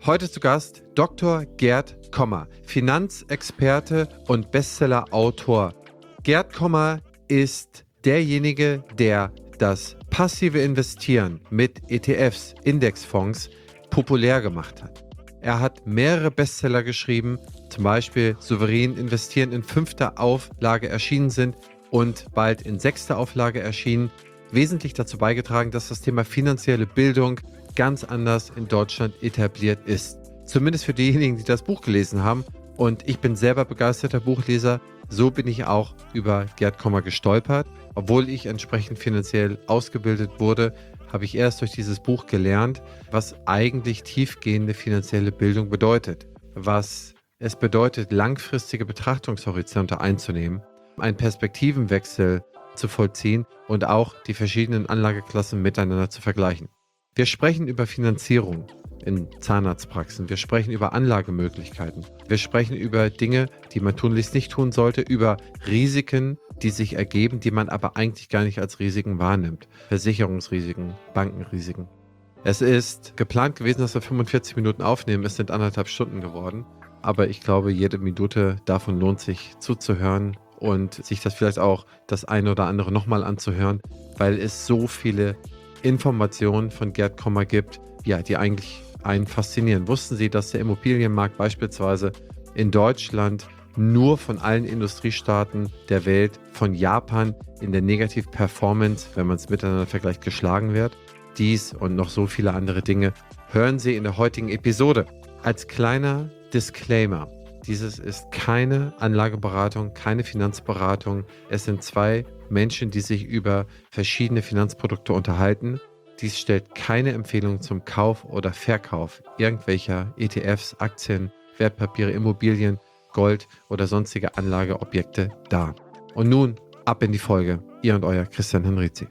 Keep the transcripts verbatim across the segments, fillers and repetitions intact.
Heute zu Gast Doktor Gerd Kommer, Finanzexperte und Bestsellerautor. Gerd Kommer ist derjenige, der das passive Investieren mit E T Fs, Indexfonds, populär gemacht hat. Er hat mehrere Bestseller geschrieben, zum Beispiel Souverän investieren in fünfter Auflage erschienen sind und bald in sechster Auflage erschienen. Wesentlich dazu beigetragen, dass das Thema finanzielle Bildung ganz anders in Deutschland etabliert ist. Zumindest für diejenigen, die das Buch gelesen haben. Und ich bin selber begeisterter Buchleser. So bin ich auch über Gerd Kommer gestolpert. Obwohl ich entsprechend finanziell ausgebildet wurde, habe ich erst durch dieses Buch gelernt, was eigentlich tiefgehende finanzielle Bildung bedeutet. Was es bedeutet, langfristige Betrachtungshorizonte einzunehmen, einen Perspektivenwechsel zu vollziehen und auch die verschiedenen Anlageklassen miteinander zu vergleichen. Wir sprechen über Finanzierung in Zahnarztpraxen. Wir sprechen über Anlagemöglichkeiten. Wir sprechen über Dinge, die man tunlichst nicht tun sollte, über Risiken, die sich ergeben, die man aber eigentlich gar nicht als Risiken wahrnimmt. Versicherungsrisiken, Bankenrisiken. Es ist geplant gewesen, dass wir fünfundvierzig Minuten aufnehmen. Es sind anderthalb Stunden geworden. Aber ich glaube, jede Minute davon lohnt sich zuzuhören und sich das vielleicht auch das eine oder andere nochmal anzuhören, weil es so viele Informationen von Gerd Kommer gibt, ja, die eigentlich einen faszinieren. Wussten Sie, dass der Immobilienmarkt beispielsweise in Deutschland nur von allen Industriestaaten der Welt, von Japan in der Negativ-Performance, wenn man es miteinander vergleicht, geschlagen wird? Dies und noch so viele andere Dinge hören Sie in der heutigen Episode. Als kleiner Disclaimer: Dieses ist keine Anlageberatung, keine Finanzberatung. Es sind zwei Menschen, die sich über verschiedene Finanzprodukte unterhalten. Dies stellt keine Empfehlung zum Kauf oder Verkauf irgendwelcher E T Fs, Aktien, Wertpapiere, Immobilien, Gold oder sonstige Anlageobjekte dar. Und nun ab in die Folge. Ihr und euer Christian Henrizi.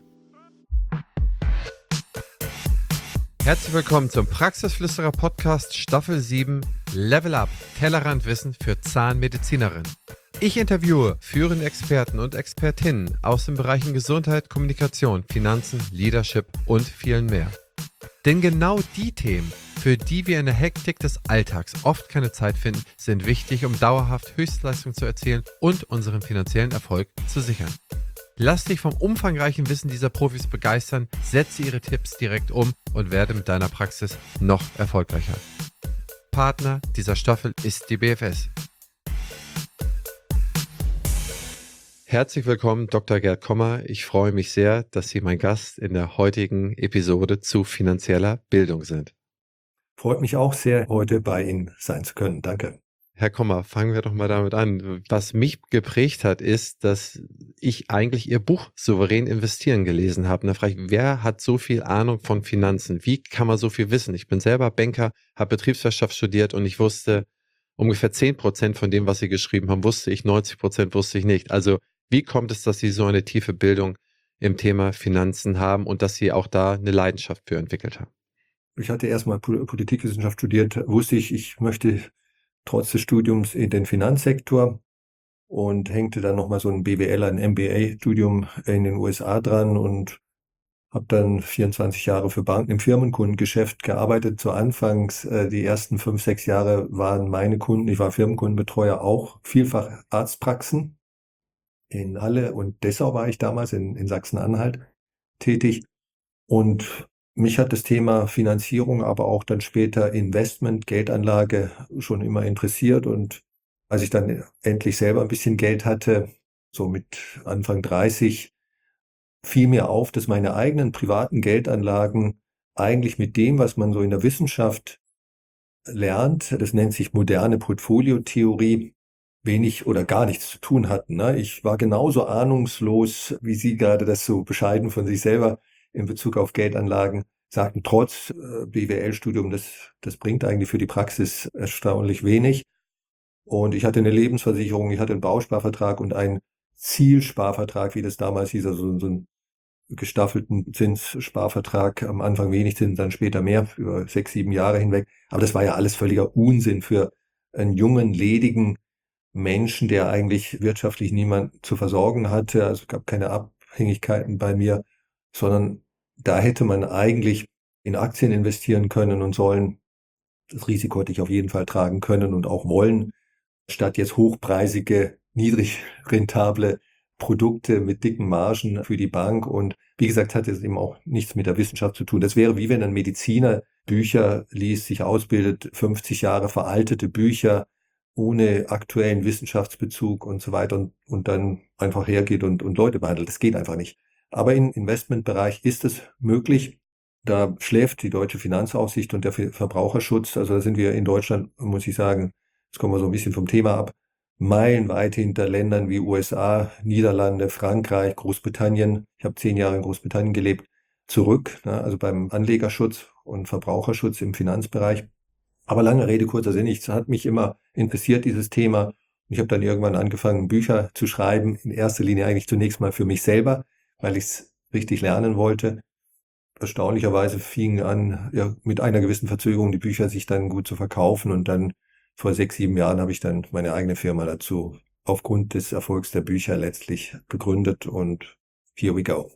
Herzlich willkommen zum Praxisflüsterer Podcast Staffel sieben Level Up Tellerrandwissen für Zahnmedizinerinnen. Ich interviewe führende Experten und Expertinnen aus den Bereichen Gesundheit, Kommunikation, Finanzen, Leadership und vielen mehr. Denn genau die Themen, für die wir in der Hektik des Alltags oft keine Zeit finden, sind wichtig, um dauerhaft Höchstleistung zu erzielen und unseren finanziellen Erfolg zu sichern. Lass dich vom umfangreichen Wissen dieser Profis begeistern, setze ihre Tipps direkt um und werde mit deiner Praxis noch erfolgreicher. Partner dieser Staffel ist die B F S. Herzlich willkommen, Doktor Gerd Kommer. Ich freue mich sehr, dass Sie mein Gast in der heutigen Episode zu finanzieller Bildung sind. Freut mich auch sehr, heute bei Ihnen sein zu können. Danke. Herr Kommer, fangen wir doch mal damit an. Was mich geprägt hat, ist, dass ich eigentlich Ihr Buch Souverän investieren gelesen habe. Und da frage ich, wer hat so viel Ahnung von Finanzen? Wie kann man so viel wissen? Ich bin selber Banker, habe Betriebswirtschaft studiert und ich wusste ungefähr zehn Prozent von dem, was Sie geschrieben haben, wusste ich, neunzig Prozent wusste ich nicht. Also wie kommt es, dass Sie so eine tiefe Bildung im Thema Finanzen haben und dass Sie auch da eine Leidenschaft für entwickelt haben? Ich hatte erstmal Politikwissenschaft studiert, wusste ich, ich möchte trotz des Studiums in den Finanzsektor und hängte dann nochmal so ein B W L, ein M B A-Studium in den U S A dran und habe dann vierundzwanzig Jahre für Banken im Firmenkundengeschäft gearbeitet. Zu Anfangs, äh, die ersten fünf, sechs Jahre waren meine Kunden, ich war Firmenkundenbetreuer, auch vielfach Arztpraxen in Halle und Dessau war ich damals in, in Sachsen-Anhalt tätig. Und mich hat das Thema Finanzierung, aber auch dann später Investment, Geldanlage schon immer interessiert. Und als ich dann endlich selber ein bisschen Geld hatte, so mit Anfang dreißig, fiel mir auf, dass meine eigenen privaten Geldanlagen eigentlich mit dem, was man so in der Wissenschaft lernt, das nennt sich moderne Portfoliotheorie, wenig oder gar nichts zu tun hatten. Ne? Ich war genauso ahnungslos, wie Sie gerade das so bescheiden von sich selber in Bezug auf Geldanlagen sagten, trotz äh, B W L-Studium, das, das bringt eigentlich für die Praxis erstaunlich wenig. Und ich hatte eine Lebensversicherung, ich hatte einen Bausparvertrag und einen Zielsparvertrag, wie das damals hieß, also so einen gestaffelten Zinssparvertrag, am Anfang wenig Zinsen, dann später mehr, über sechs, sieben Jahre hinweg. Aber das war ja alles völliger Unsinn für einen jungen, ledigen Menschen, der eigentlich wirtschaftlich niemand zu versorgen hatte. Also es gab keine Abhängigkeiten bei mir, sondern da hätte man eigentlich in Aktien investieren können und sollen. Das Risiko hätte ich auf jeden Fall tragen können und auch wollen, statt jetzt hochpreisige, niedrig rentable Produkte mit dicken Margen für die Bank. Und wie gesagt, hat es eben auch nichts mit der Wissenschaft zu tun. Das wäre wie wenn ein Mediziner Bücher liest, sich ausbildet, fünfzig Jahre veraltete Bücher ohne aktuellen Wissenschaftsbezug und so weiter und, und dann einfach hergeht und, und Leute behandelt. Das geht einfach nicht. Aber im Investmentbereich ist es möglich. Da schläft die deutsche Finanzaufsicht und der Verbraucherschutz. Also da sind wir in Deutschland, muss ich sagen, jetzt kommen wir so ein bisschen vom Thema ab, meilenweit hinter Ländern wie U S A, Niederlande, Frankreich, Großbritannien. Ich habe zehn Jahre in Großbritannien gelebt, zurück, ne, also beim Anlegerschutz und Verbraucherschutz im Finanzbereich. Aber lange Rede, kurzer Sinn, es hat mich immer interessiert, dieses Thema. Ich habe dann irgendwann angefangen, Bücher zu schreiben, in erster Linie eigentlich zunächst mal für mich selber, weil ich es richtig lernen wollte. Erstaunlicherweise fingen an, ja, mit einer gewissen Verzögerung die Bücher sich dann gut zu verkaufen und dann vor sechs, sieben Jahren habe ich dann meine eigene Firma dazu aufgrund des Erfolgs der Bücher letztlich gegründet und here we go.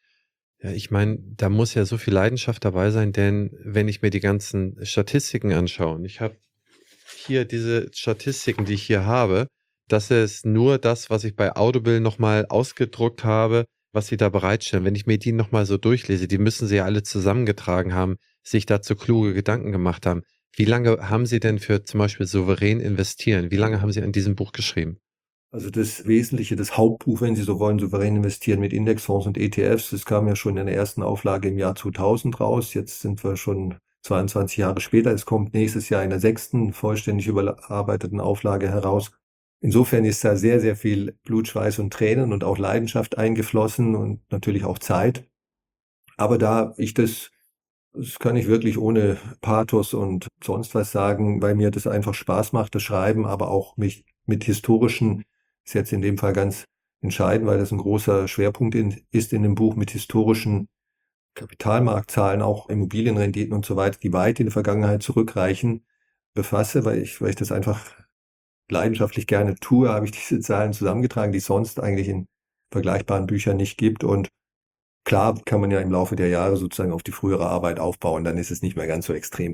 Ja, ich meine, da muss ja so viel Leidenschaft dabei sein, denn wenn ich mir die ganzen Statistiken anschaue, und ich habe hier diese Statistiken, die ich hier habe, das ist nur das, was ich bei Audible nochmal ausgedruckt habe, was sie da bereitstellen. Wenn ich mir die nochmal so durchlese, die müssen sie ja alle zusammengetragen haben, sich dazu kluge Gedanken gemacht haben. Wie lange haben Sie denn für zum Beispiel souverän investieren? Wie lange haben Sie an diesem Buch geschrieben? Also das Wesentliche, das Hauptbuch, wenn Sie so wollen, souverän investieren mit Indexfonds und E T Fs, das kam ja schon in der ersten Auflage im Jahr zweitausend raus. Jetzt sind wir schon zweiundzwanzig Jahre später. Es kommt nächstes Jahr in der sechsten vollständig überarbeiteten Auflage heraus. Insofern ist da sehr, sehr viel Blut, Schweiß und Tränen und auch Leidenschaft eingeflossen und natürlich auch Zeit. Aber da ich das, das kann ich wirklich ohne Pathos und sonst was sagen, weil mir das einfach Spaß macht, das Schreiben, aber auch mich mit historischen, ist jetzt in dem Fall ganz entscheidend, weil das ein großer Schwerpunkt in, ist in dem Buch, mit historischen Kapitalmarktzahlen, auch Immobilienrenditen und so weiter, die weit in die Vergangenheit zurückreichen, befasse, weil ich, weil ich das einfach leidenschaftlich gerne tue, habe ich diese Zahlen zusammengetragen, die es sonst eigentlich in vergleichbaren Büchern nicht gibt. Und klar kann man ja im Laufe der Jahre sozusagen auf die frühere Arbeit aufbauen, dann ist es nicht mehr ganz so extrem.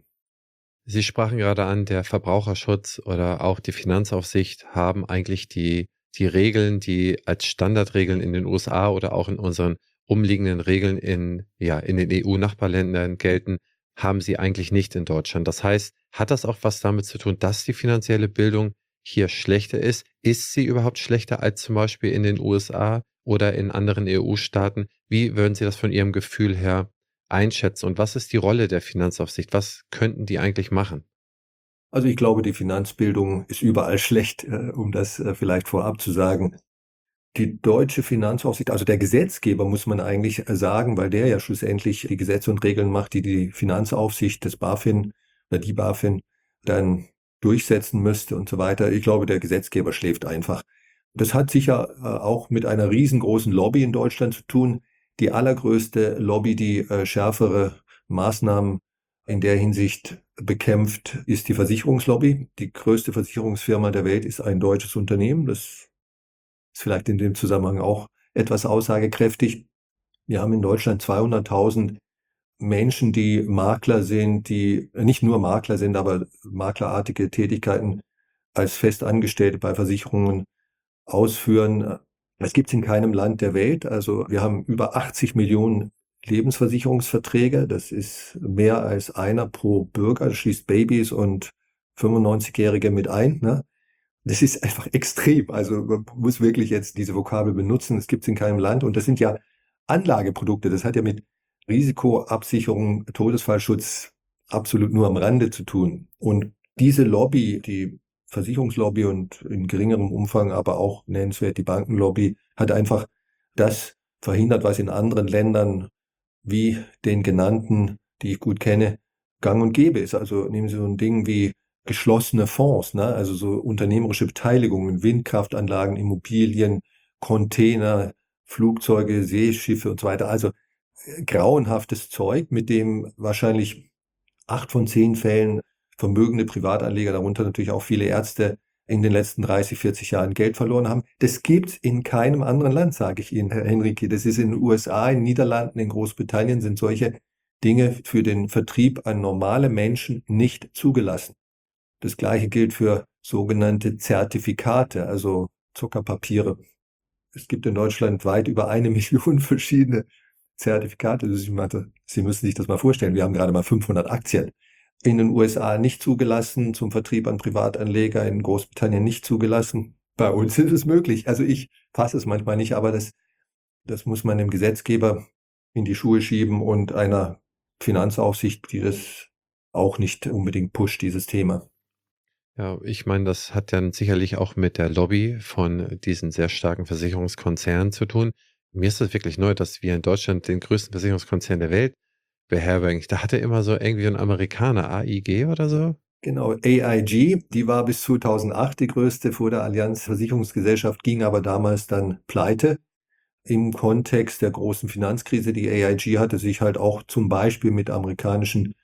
Sie sprachen gerade an, der Verbraucherschutz oder auch die Finanzaufsicht haben eigentlich die, die Regeln, die als Standardregeln in den U S A oder auch in unseren umliegenden Regeln in, ja, in den E U-Nachbarländern gelten, haben sie eigentlich nicht in Deutschland. Das heißt, hat das auch was damit zu tun, dass die finanzielle Bildung hier schlechter ist? Ist sie überhaupt schlechter als zum Beispiel in den U S A oder in anderen E U-Staaten? Wie würden Sie das von Ihrem Gefühl her einschätzen? Und was ist die Rolle der Finanzaufsicht? Was könnten die eigentlich machen? Also ich glaube, die Finanzbildung ist überall schlecht, äh, um das äh, vielleicht vorab zu sagen. Die deutsche Finanzaufsicht, also der Gesetzgeber, muss man eigentlich äh, sagen, weil der ja schlussendlich die Gesetze und Regeln macht, die die Finanzaufsicht des BaFin oder die BaFin dann durchsetzen müsste und so weiter. Ich glaube, der Gesetzgeber schläft einfach. Das hat sicher äh, auch mit einer riesengroßen Lobby in Deutschland zu tun. Die allergrößte Lobby, die äh, schärfere Maßnahmen in der Hinsicht bekämpft, ist die Versicherungslobby. Die größte Versicherungsfirma der Welt ist ein deutsches Unternehmen. Das ist vielleicht in dem Zusammenhang auch etwas aussagekräftig. Wir haben in Deutschland zweihunderttausend Menschen, die Makler sind, die nicht nur Makler sind, aber maklerartige Tätigkeiten als Festangestellte bei Versicherungen ausführen. Das gibt es in keinem Land der Welt. Also wir haben über achtzig Millionen Lebensversicherungsverträge. Das ist mehr als einer pro Bürger. Das schließt Babys und fünfundneunzigjährige mit ein. Ne? Das ist einfach extrem. Also man muss wirklich jetzt diese Vokabel benutzen. Das gibt es in keinem Land. Und das sind ja Anlageprodukte. Das hat ja mit Risikoabsicherung, Todesfallschutz absolut nur am Rande zu tun. Und diese Lobby, die Versicherungslobby und in geringerem Umfang aber auch nennenswert die Bankenlobby, hat einfach das verhindert, was in anderen Ländern wie den genannten, die ich gut kenne, gang und gäbe ist. Also nehmen Sie so ein Ding wie geschlossene Fonds, ne? Also so unternehmerische Beteiligungen, Windkraftanlagen, Immobilien, Container, Flugzeuge, Seeschiffe und so weiter. Also äh, grauenhaftes Zeug, mit dem wahrscheinlich acht von zehn Fällen vermögende Privatanleger, darunter natürlich auch viele Ärzte, in den letzten dreißig, vierzig Jahren Geld verloren haben. Das gibt's in keinem anderen Land, sage ich Ihnen, Herr Henrique. Das ist in den U S A, in den Niederlanden, in Großbritannien sind solche Dinge für den Vertrieb an normale Menschen nicht zugelassen. Das Gleiche gilt für sogenannte Zertifikate, also Zuckerpapiere. Es gibt in Deutschland weit über eine Million verschiedene Zertifikate. Sie müssen sich das mal vorstellen. Wir haben gerade mal fünfhundert Aktien. In den U S A nicht zugelassen, zum Vertrieb an Privatanleger, in Großbritannien nicht zugelassen. Bei uns ist es möglich. Also ich fasse es manchmal nicht, aber das, das muss man dem Gesetzgeber in die Schuhe schieben und einer Finanzaufsicht, die das auch nicht unbedingt pusht, dieses Thema. Ja, ich meine, das hat dann sicherlich auch mit der Lobby von diesen sehr starken Versicherungskonzernen zu tun. Mir ist das wirklich neu, dass wir in Deutschland den größten Versicherungskonzern der Welt beherbergen. Da hatte immer so irgendwie ein Amerikaner, A I G oder so. Genau, A I G, die war bis zweitausendacht die größte vor der Allianz Versicherungsgesellschaft, ging aber damals dann pleite. Im Kontext der großen Finanzkrise, die A I G hatte sich halt auch zum Beispiel mit amerikanischen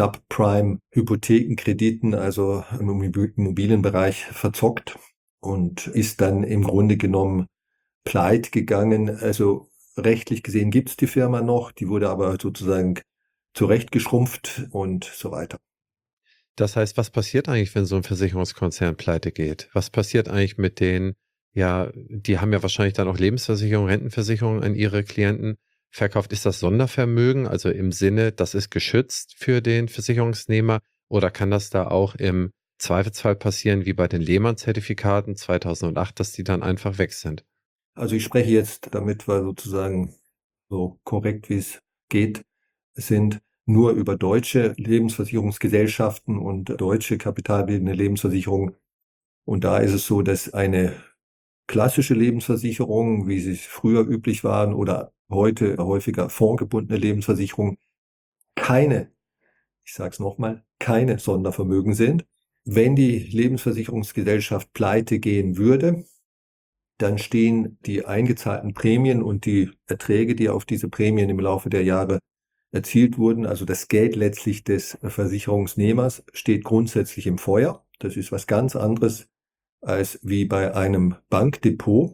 Subprime-Hypothekenkrediten, also im Immobilienbereich, verzockt und ist dann im Grunde genommen pleite gegangen. Also rechtlich gesehen gibt es die Firma noch, die wurde aber sozusagen zurechtgeschrumpft und so weiter. Das heißt, was passiert eigentlich, wenn so ein Versicherungskonzern pleite geht? Was passiert eigentlich mit denen? Ja, die haben ja wahrscheinlich dann auch Lebensversicherungen, Rentenversicherungen an ihre Klienten verkauft. Ist das Sondervermögen, also im Sinne, das ist geschützt für den Versicherungsnehmer, oder kann das da auch im Zweifelsfall passieren, wie bei den Lehman-Zertifikaten zweitausendacht, dass die dann einfach weg sind? Also ich spreche jetzt, damit wir sozusagen so korrekt wie es geht sind, nur über deutsche Lebensversicherungsgesellschaften und deutsche kapitalbildende Lebensversicherungen. Und da ist es so, dass eine klassische Lebensversicherung, wie sie früher üblich waren, oder heute häufiger fondsgebundene Lebensversicherungen, keine, ich sage es nochmal, keine Sondervermögen sind. Wenn die Lebensversicherungsgesellschaft pleite gehen würde, dann stehen die eingezahlten Prämien und die Erträge, die auf diese Prämien im Laufe der Jahre erzielt wurden, also das Geld letztlich des Versicherungsnehmers, steht grundsätzlich im Feuer. Das ist was ganz anderes als wie bei einem Bankdepot,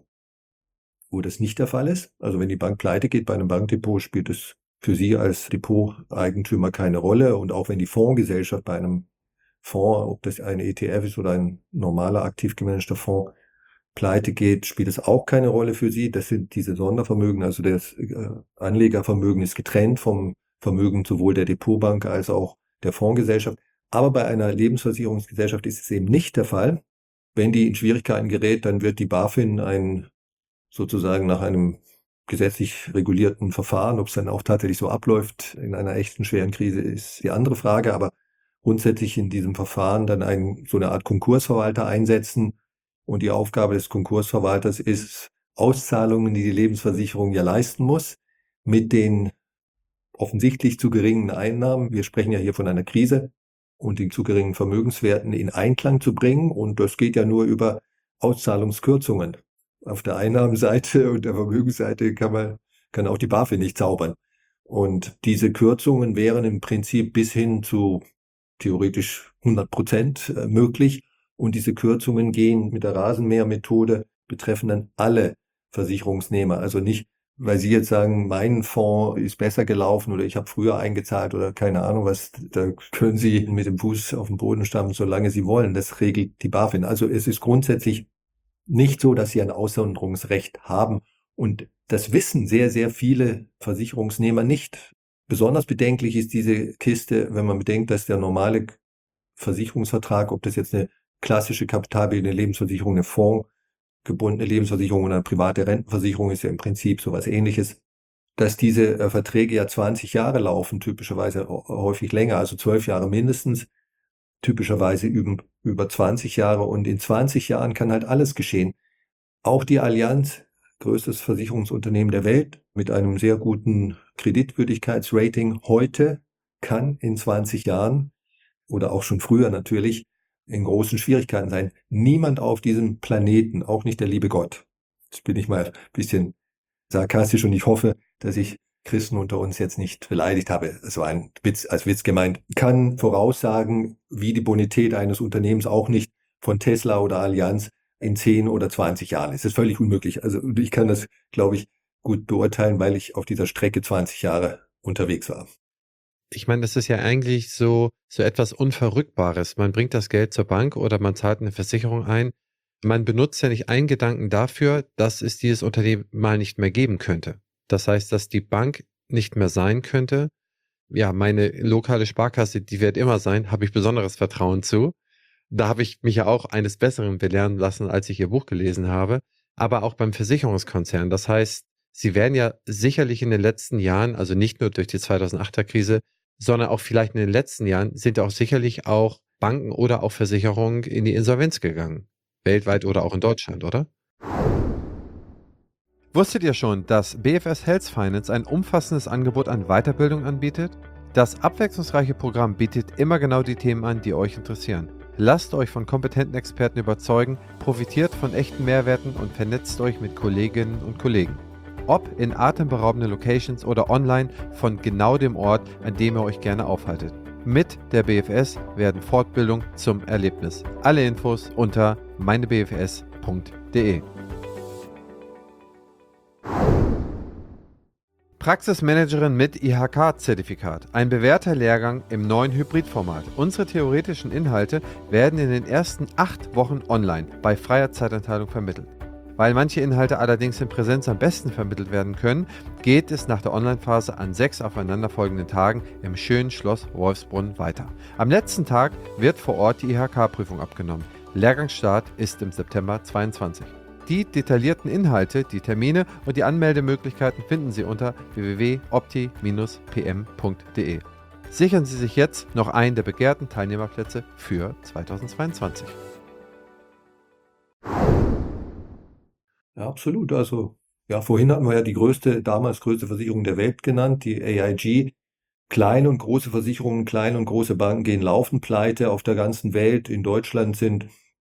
wo das nicht der Fall ist. Also wenn die Bank pleite geht, bei einem Bankdepot spielt es für Sie als Depoteigentümer keine Rolle. Und auch wenn die Fondsgesellschaft bei einem Fonds, ob das ein E T F ist oder ein normaler aktiv gemanagter Fonds, pleite geht, spielt es auch keine Rolle für Sie. Das sind diese Sondervermögen, also das äh, Anlegervermögen ist getrennt vom Vermögen sowohl der Depotbank als auch der Fondsgesellschaft. Aber bei einer Lebensversicherungsgesellschaft ist es eben nicht der Fall. Wenn die in Schwierigkeiten gerät, dann wird die BaFin ein, sozusagen nach einem gesetzlich regulierten Verfahren, ob es dann auch tatsächlich so abläuft in einer echten schweren Krise, ist die andere Frage. Aber grundsätzlich in diesem Verfahren dann ein, so eine Art Konkursverwalter einsetzen. Und die Aufgabe des Konkursverwalters ist, Auszahlungen, die die Lebensversicherung ja leisten muss, mit den offensichtlich zu geringen Einnahmen, wir sprechen ja hier von einer Krise, und den zu geringen Vermögenswerten in Einklang zu bringen. Und das geht ja nur über Auszahlungskürzungen. Auf der Einnahmenseite und der Vermögensseite kann man, kann auch die BaFin nicht zaubern. Und diese Kürzungen wären im Prinzip bis hin zu theoretisch hundert Prozent möglich. Und diese Kürzungen gehen mit der Rasenmähermethode, betreffen dann alle Versicherungsnehmer. Also nicht, weil Sie jetzt sagen, mein Fonds ist besser gelaufen oder ich habe früher eingezahlt oder keine Ahnung was, da können Sie mit dem Fuß auf den Boden stampfen, solange Sie wollen. Das regelt die BaFin. Also es ist grundsätzlich nicht so, dass Sie ein Aussonderungsrecht haben. Und das wissen sehr, sehr viele Versicherungsnehmer nicht. Besonders bedenklich ist diese Kiste, wenn man bedenkt, dass der normale Versicherungsvertrag, ob das jetzt eine klassische kapitalbildende Lebensversicherung, eine fondsgebundene Lebensversicherung oder eine private Rentenversicherung ist, ja im Prinzip sowas Ähnliches, dass diese äh, Verträge ja zwanzig Jahre laufen, typischerweise häufig länger, also zwölf Jahre mindestens, typischerweise über, über zwanzig Jahre, und in zwanzig Jahren kann halt alles geschehen. Auch die Allianz, größtes Versicherungsunternehmen der Welt mit einem sehr guten Kreditwürdigkeitsrating heute, kann in zwanzig Jahren oder auch schon früher natürlich in großen Schwierigkeiten sein. Niemand auf diesem Planeten, auch nicht der liebe Gott, jetzt bin ich mal ein bisschen sarkastisch und ich hoffe, dass ich Christen unter uns jetzt nicht beleidigt habe, es war ein Witz, als Witz gemeint, kann voraussagen, wie die Bonität eines Unternehmens, auch nicht von Tesla oder Allianz, in zehn oder zwanzig Jahren ist. Das ist völlig unmöglich. Also ich kann das, glaube ich, gut beurteilen, weil ich auf dieser Strecke zwanzig Jahre unterwegs war. Ich meine, das ist ja eigentlich so, so etwas Unverrückbares. Man bringt das Geld zur Bank oder man zahlt eine Versicherung ein. Man benutzt ja nicht einen Gedanken dafür, dass es dieses Unternehmen mal nicht mehr geben könnte. Das heißt, dass die Bank nicht mehr sein könnte. Ja, meine lokale Sparkasse, die wird immer sein, habe ich besonderes Vertrauen zu. Da habe ich mich ja auch eines Besseren belehren lassen, als ich Ihr Buch gelesen habe. Aber auch beim Versicherungskonzern. Das heißt, Sie werden ja sicherlich in den letzten Jahren, also nicht nur durch die zweitausendachter Krise, sondern auch vielleicht in den letzten Jahren, sind ja auch sicherlich auch Banken oder auch Versicherungen in die Insolvenz gegangen. Weltweit oder auch in Deutschland, oder? Wusstet ihr schon, dass B F S Health Finance ein umfassendes Angebot an Weiterbildung anbietet? Das abwechslungsreiche Programm bietet immer genau die Themen an, die euch interessieren. Lasst euch von kompetenten Experten überzeugen, profitiert von echten Mehrwerten und vernetzt euch mit Kolleginnen und Kollegen. Ob in atemberaubenden Locations oder online von genau dem Ort, an dem ihr euch gerne aufhaltet. Mit der B F S werden Fortbildung zum Erlebnis. Alle Infos unter meine b f s punkt d e. Praxismanagerin mit I H K-Zertifikat. Ein bewährter Lehrgang im neuen Hybridformat. Unsere theoretischen Inhalte werden in den ersten acht Wochen online bei freier Zeitanteilung vermittelt. Weil manche Inhalte allerdings in Präsenz am besten vermittelt werden können, geht es nach der Online-Phase an sechs aufeinanderfolgenden Tagen im schönen Schloss Wolfsbrunn weiter. Am letzten Tag wird vor Ort die I H K-Prüfung abgenommen. Lehrgangsstart ist im September zweiundzwanzig. Die detaillierten Inhalte, die Termine und die Anmeldemöglichkeiten finden Sie unter w w w punkt opti Bindestrich p m punkt d e. Sichern Sie sich jetzt noch einen der begehrten Teilnehmerplätze für zweitausendzweiundzwanzig. Ja, absolut. Also, ja, vorhin hatten wir ja die größte, damals größte Versicherung der Welt genannt, die A I G. Kleine und große Versicherungen, kleine und große Banken gehen laufend pleite auf der ganzen Welt. In Deutschland sind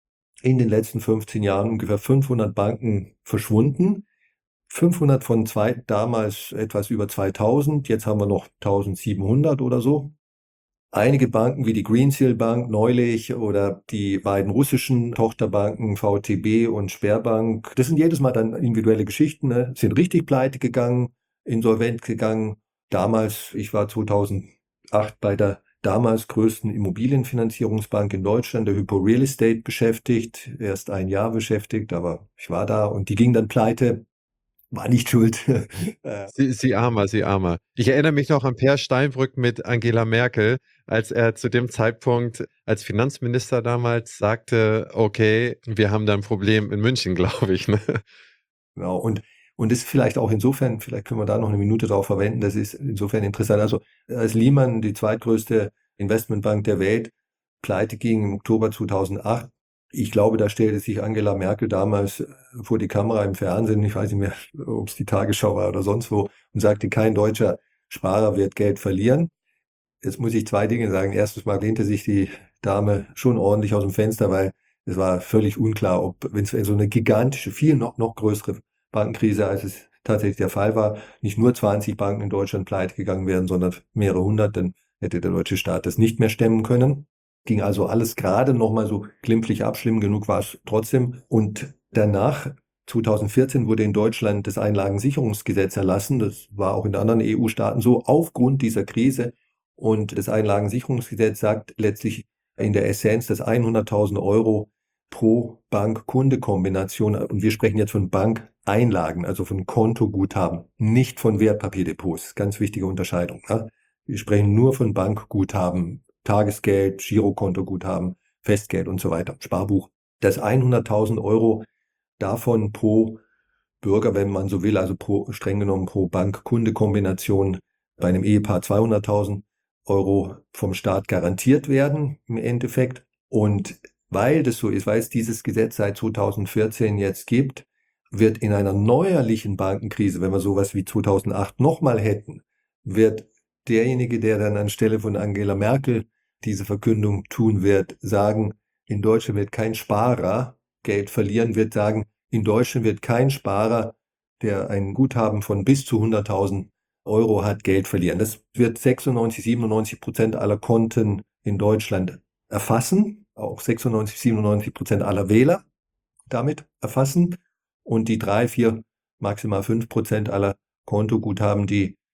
in den letzten fünfzehn Jahren ungefähr fünfhundert Banken verschwunden. fünfhundert von zwei, damals etwas über zweitausend, jetzt haben wir noch eintausendsiebenhundert oder so. Einige Banken wie die Greensill Bank neulich oder die beiden russischen Tochterbanken V T B und Sberbank, das sind jedes Mal dann individuelle Geschichten, ne? Sind richtig pleite gegangen, insolvent gegangen. Damals, ich war zweitausendacht bei der damals größten Immobilienfinanzierungsbank in Deutschland, der Hypo Real Estate, beschäftigt, erst ein Jahr beschäftigt, aber ich war da und die ging dann pleite. War nicht schuld. Sie, Sie Armer, Sie Armer. Ich erinnere mich noch an Per Steinbrück mit Angela Merkel, als er zu dem Zeitpunkt als Finanzminister damals sagte, okay, wir haben da ein Problem in München, glaube ich. Ne? Genau, und und das ist vielleicht auch insofern, vielleicht können wir da noch eine Minute drauf verwenden, das ist insofern interessant. Also als Lehman, die zweitgrößte Investmentbank der Welt, pleite ging im Oktober zweitausendacht, ich glaube, da stellte sich Angela Merkel damals vor die Kamera im Fernsehen, ich weiß nicht mehr, ob es die Tagesschau war oder sonst wo, und sagte, kein deutscher Sparer wird Geld verlieren. Jetzt muss ich zwei Dinge sagen. Erstens mal lehnte sich die Dame schon ordentlich aus dem Fenster, weil es war völlig unklar, ob, wenn es so eine gigantische, viel noch, noch größere Bankenkrise, als es tatsächlich der Fall war, nicht nur zwanzig Banken in Deutschland pleite gegangen wären, sondern mehrere hundert, dann hätte der deutsche Staat das nicht mehr stemmen können. Ging also alles gerade noch mal so glimpflich ab, schlimm genug war es trotzdem. Und danach, zweitausendvierzehn, wurde in Deutschland das Einlagensicherungsgesetz erlassen. Das war auch in anderen E U-Staaten so, aufgrund dieser Krise. Und das Einlagensicherungsgesetz sagt letztlich in der Essenz, dass hunderttausend Euro pro Bank-Kunde-Kombination, und wir sprechen jetzt von Bankeinlagen, also von Kontoguthaben, nicht von Wertpapierdepots. Ganz wichtige Unterscheidung. Ne? Wir sprechen nur von Bankguthaben, Tagesgeld, Girokontoguthaben, Festgeld und so weiter, Sparbuch. Dass hunderttausend Euro davon pro Bürger, wenn man so will, also pro, streng genommen pro Bank-Kunde-Kombination bei einem Ehepaar zweihunderttausend Euro vom Staat garantiert werden im Endeffekt. Und weil das so ist, weil es dieses Gesetz seit zweitausendvierzehn jetzt gibt, wird in einer neuerlichen Bankenkrise, wenn wir sowas wie zweitausendacht nochmal hätten, wird derjenige, der dann anstelle von Angela Merkel diese Verkündung tun wird, sagen, in Deutschland wird kein Sparer Geld verlieren, wird sagen, in Deutschland wird kein Sparer, der ein Guthaben von bis zu hunderttausend Euro hat, Geld verlieren. Das wird sechsundneunzig, siebenundneunzig Prozent aller Konten in Deutschland erfassen, auch sechsundneunzig, siebenundneunzig Prozent aller Wähler damit erfassen und die drei, vier, maximal fünf Prozent aller Kontoguthaben, die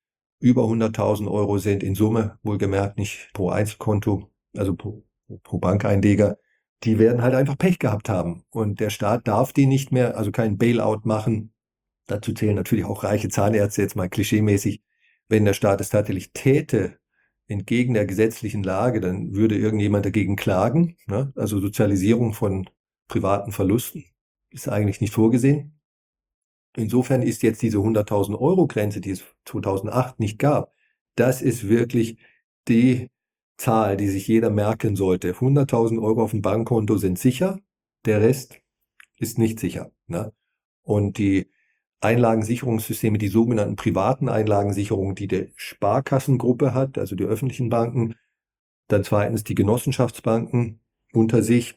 über hunderttausend Euro sind in Summe, wohlgemerkt nicht pro Einzelkonto, also pro, pro Bankeinleger, die werden halt einfach Pech gehabt haben. Und der Staat darf die nicht mehr, also kein Bailout machen. Dazu zählen natürlich auch reiche Zahnärzte, jetzt mal klischeemäßig. Wenn der Staat es tatsächlich täte, entgegen der gesetzlichen Lage, dann würde irgendjemand dagegen klagen. Ne? Also Sozialisierung von privaten Verlusten ist eigentlich nicht vorgesehen. Insofern ist jetzt diese hunderttausend Euro Grenze, die es zweitausendacht nicht gab, das ist wirklich die Zahl, die sich jeder merken sollte. hunderttausend Euro auf dem Bankkonto sind sicher, der Rest ist nicht sicher. Ne? Und die Einlagensicherungssysteme, die sogenannten privaten Einlagensicherungen, die die Sparkassengruppe hat, also die öffentlichen Banken, dann zweitens die Genossenschaftsbanken unter sich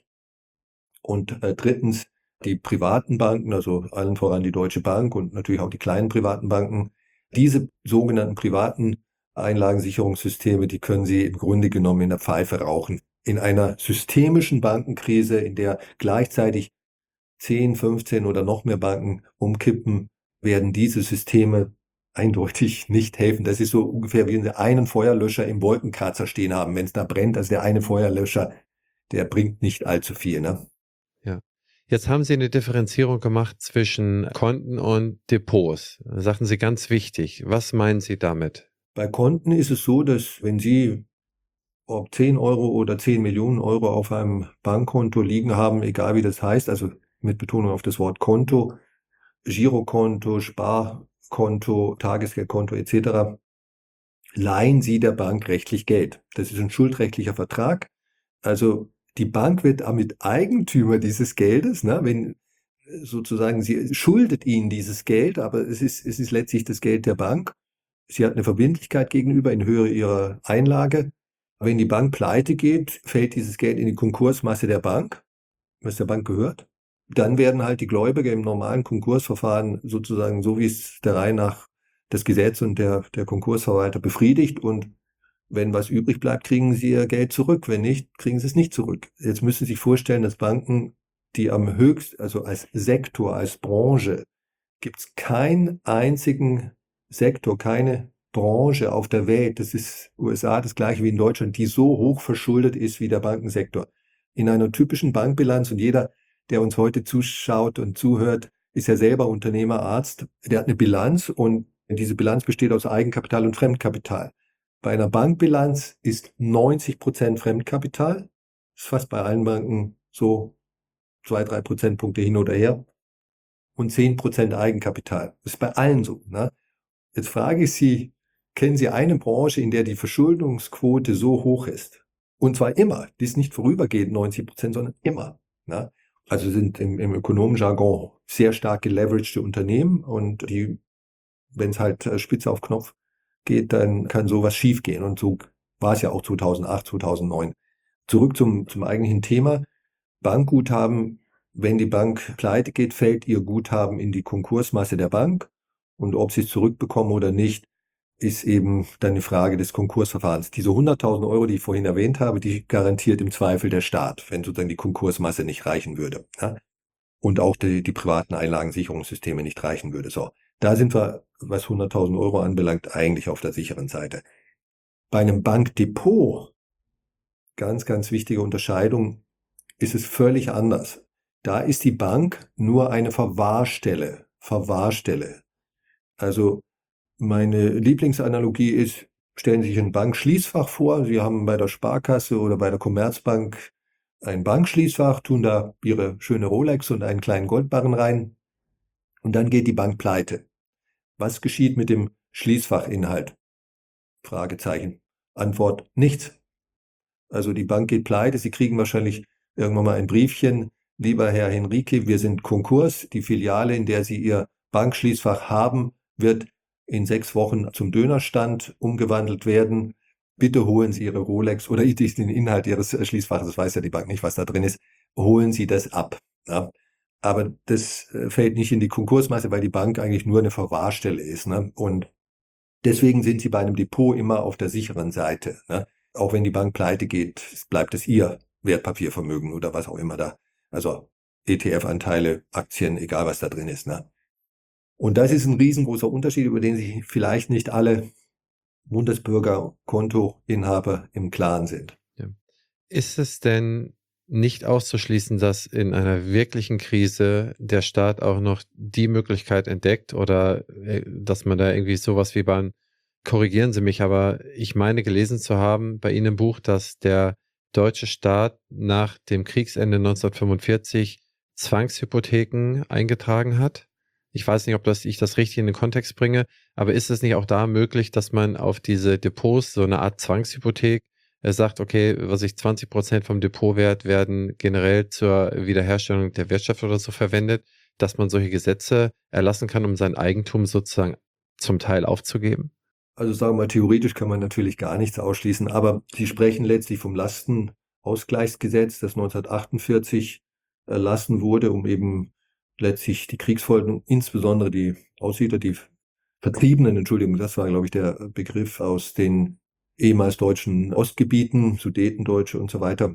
und äh, drittens die privaten Banken, also allen voran die Deutsche Bank und natürlich auch die kleinen privaten Banken. Diese sogenannten privaten Einlagensicherungssysteme, die können Sie im Grunde genommen in der Pfeife rauchen. In einer systemischen Bankenkrise, in der gleichzeitig zehn, fünfzehn oder noch mehr Banken umkippen, werden diese Systeme eindeutig nicht helfen. Das ist so ungefähr, wie wenn Sie einen Feuerlöscher im Wolkenkratzer stehen haben. Wenn es da brennt, also der eine Feuerlöscher, der bringt nicht allzu viel. Ne? Ja. Jetzt haben Sie eine Differenzierung gemacht zwischen Konten und Depots. Das sagten Sie ganz wichtig. Was meinen Sie damit? Bei Konten ist es so, dass wenn Sie ob zehn Euro oder zehn Millionen Euro auf einem Bankkonto liegen haben, egal wie das heißt, also mit Betonung auf das Wort Konto, Girokonto, Sparkonto, Tagesgeldkonto et cetera, leihen Sie der Bank rechtlich Geld. Das ist ein schuldrechtlicher Vertrag. Also die Bank wird damit Eigentümer dieses Geldes, ne, wenn sozusagen sie schuldet Ihnen dieses Geld, aber es ist, es ist letztlich das Geld der Bank. Sie hat eine Verbindlichkeit gegenüber in Höhe ihrer Einlage. Wenn die Bank pleite geht, fällt dieses Geld in die Konkursmasse der Bank, was der Bank gehört. Dann werden halt die Gläubiger im normalen Konkursverfahren sozusagen, so wie es der Reihe nach das Gesetz und der, der Konkursverwalter befriedigt, und wenn was übrig bleibt, kriegen sie ihr Geld zurück. Wenn nicht, kriegen sie es nicht zurück. Jetzt müssen Sie sich vorstellen, dass Banken, die am höchsten, also als Sektor, als Branche, gibt es keinen einzigen Sektor, keine Branche auf der Welt, das ist U S A das gleiche wie in Deutschland, die so hoch verschuldet ist wie der Bankensektor. In einer typischen Bankbilanz, und jeder, der uns heute zuschaut und zuhört, ist ja selber Unternehmer, Arzt, der hat eine Bilanz, und diese Bilanz besteht aus Eigenkapital und Fremdkapital. Bei einer Bankbilanz ist neunzig Prozent Fremdkapital, ist fast bei allen Banken so zwei, drei Prozentpunkte hin oder her, und zehn Prozent Eigenkapital. Das ist bei allen so. Ne? Jetzt frage ich Sie, kennen Sie eine Branche, in der die Verschuldungsquote so hoch ist? Und zwar immer, die ist nicht vorübergehend neunzig Prozent, sondern immer. Ne? Also sind im, im Ökonomenjargon sehr stark geleveragte Unternehmen, und die, wenn es halt spitze auf Knopf geht, dann kann sowas schiefgehen. Und so war es ja auch zweitausendacht, zweitausendneun. Zurück zum, zum eigentlichen Thema. Bankguthaben, wenn die Bank pleite geht, fällt ihr Guthaben in die Konkursmasse der Bank. Und ob sie es zurückbekommen oder nicht, ist eben dann die Frage des Konkursverfahrens. Diese hunderttausend Euro, die ich vorhin erwähnt habe, die garantiert im Zweifel der Staat, wenn sozusagen die Konkursmasse nicht reichen würde. Ja? Und auch die, die privaten Einlagensicherungssysteme nicht reichen würde. So, da sind wir, was hunderttausend Euro anbelangt, eigentlich auf der sicheren Seite. Bei einem Bankdepot, ganz, ganz wichtige Unterscheidung, ist es völlig anders. Da ist die Bank nur eine Verwahrstelle. Verwahrstelle. Also meine Lieblingsanalogie ist, stellen Sie sich ein Bankschließfach vor. Sie haben bei der Sparkasse oder bei der Commerzbank ein Bankschließfach, tun da Ihre schöne Rolex und einen kleinen Goldbarren rein, und dann geht die Bank pleite. Was geschieht mit dem Schließfachinhalt? Fragezeichen. Antwort: nichts. Also die Bank geht pleite, Sie kriegen wahrscheinlich irgendwann mal ein Briefchen: lieber Herr Henrique, wir sind Konkurs. Die Filiale, in der Sie Ihr Bankschließfach haben, wird in sechs Wochen zum Dönerstand umgewandelt werden. Bitte holen Sie Ihre Rolex oder den Inhalt Ihres Schließfaches, das weiß ja die Bank nicht, was da drin ist, holen Sie das ab. Ja? Aber das fällt nicht in die Konkursmasse, weil die Bank eigentlich nur eine Verwahrstelle ist. Ne? Und deswegen sind Sie bei einem Depot immer auf der sicheren Seite. Ne? Auch wenn die Bank pleite geht, bleibt es Ihr Wertpapiervermögen oder was auch immer da. Also E T F-Anteile, Aktien, egal was da drin ist. Ne? Und das ist ein riesengroßer Unterschied, über den sich vielleicht nicht alle Bundesbürger, Kontoinhaber im Klaren sind. Ja. Ist es denn nicht auszuschließen, dass in einer wirklichen Krise der Staat auch noch die Möglichkeit entdeckt oder äh, dass man da irgendwie sowas wie beim, korrigieren Sie mich, aber ich meine gelesen zu haben bei Ihnen im Buch, dass der deutsche Staat nach dem Kriegsende neunzehnhundertfünfundvierzig Zwangshypotheken eingetragen hat? Ich weiß nicht, ob das, ich das richtig in den Kontext bringe, aber ist es nicht auch da möglich, dass man auf diese Depots so eine Art Zwangshypothek er sagt, okay, was ich zwanzig Prozent vom Depotwert werden generell zur Wiederherstellung der Wirtschaft oder so verwendet, dass man solche Gesetze erlassen kann, um sein Eigentum sozusagen zum Teil aufzugeben? Also sagen wir mal, theoretisch kann man natürlich gar nichts ausschließen, aber Sie sprechen letztlich vom Lastenausgleichsgesetz, das neunzehnhundertachtundvierzig erlassen wurde, um eben letztlich die Kriegsfolgen, insbesondere die Aussiedler, die Vertriebenen, Entschuldigung, das war, glaube ich, der Begriff aus den ehemals deutschen Ostgebieten, Sudetendeutsche und so weiter,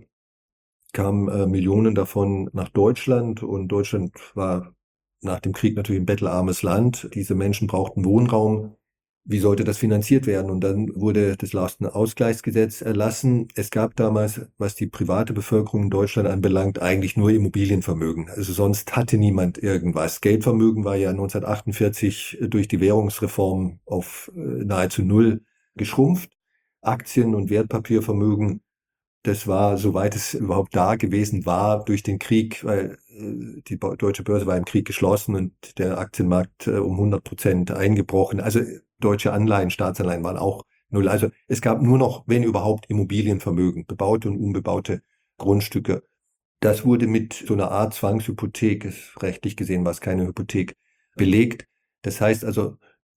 kamen äh, Millionen davon nach Deutschland und Deutschland war nach dem Krieg natürlich ein bettelarmes Land. Diese Menschen brauchten Wohnraum. Wie sollte das finanziert werden? Und dann wurde das Lastenausgleichsgesetz erlassen. Es gab damals, was die private Bevölkerung in Deutschland anbelangt, eigentlich nur Immobilienvermögen. Also sonst hatte niemand irgendwas. Geldvermögen war ja neunzehnhundertachtundvierzig durch die Währungsreform auf äh, nahezu null geschrumpft. Aktien- und Wertpapiervermögen, das war, soweit es überhaupt da gewesen war, durch den Krieg, weil äh, die deutsche Börse war im Krieg geschlossen und der Aktienmarkt äh, um hundert Prozent eingebrochen. Also deutsche Anleihen, Staatsanleihen waren auch null. Also es gab nur noch, wenn überhaupt, Immobilienvermögen, bebaute und unbebaute Grundstücke. Das wurde mit so einer Art Zwangshypothek, ist rechtlich gesehen war es keine Hypothek, belegt. Das heißt also,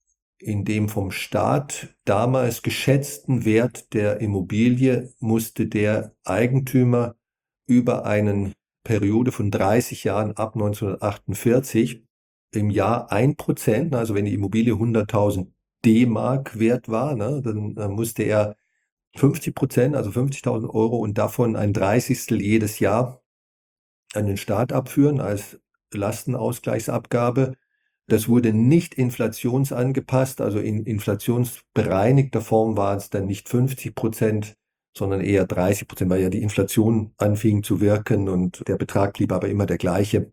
in dem vom Staat damals geschätzten Wert der Immobilie musste der Eigentümer über eine Periode von dreißig Jahren ab neunzehnhundertachtundvierzig im Jahr ein Prozent, also wenn die Immobilie hunderttausend D-Mark wert war, ne, dann, dann musste er fünfzig Prozent, also fünfzigtausend Euro und davon ein Dreißigstel jedes Jahr an den Staat abführen als Lastenausgleichsabgabe. Das wurde nicht inflationsangepasst, also in inflationsbereinigter Form war es dann nicht fünfzig Prozent, sondern eher dreißig Prozent, weil ja die Inflation anfing zu wirken und der Betrag blieb aber immer der gleiche.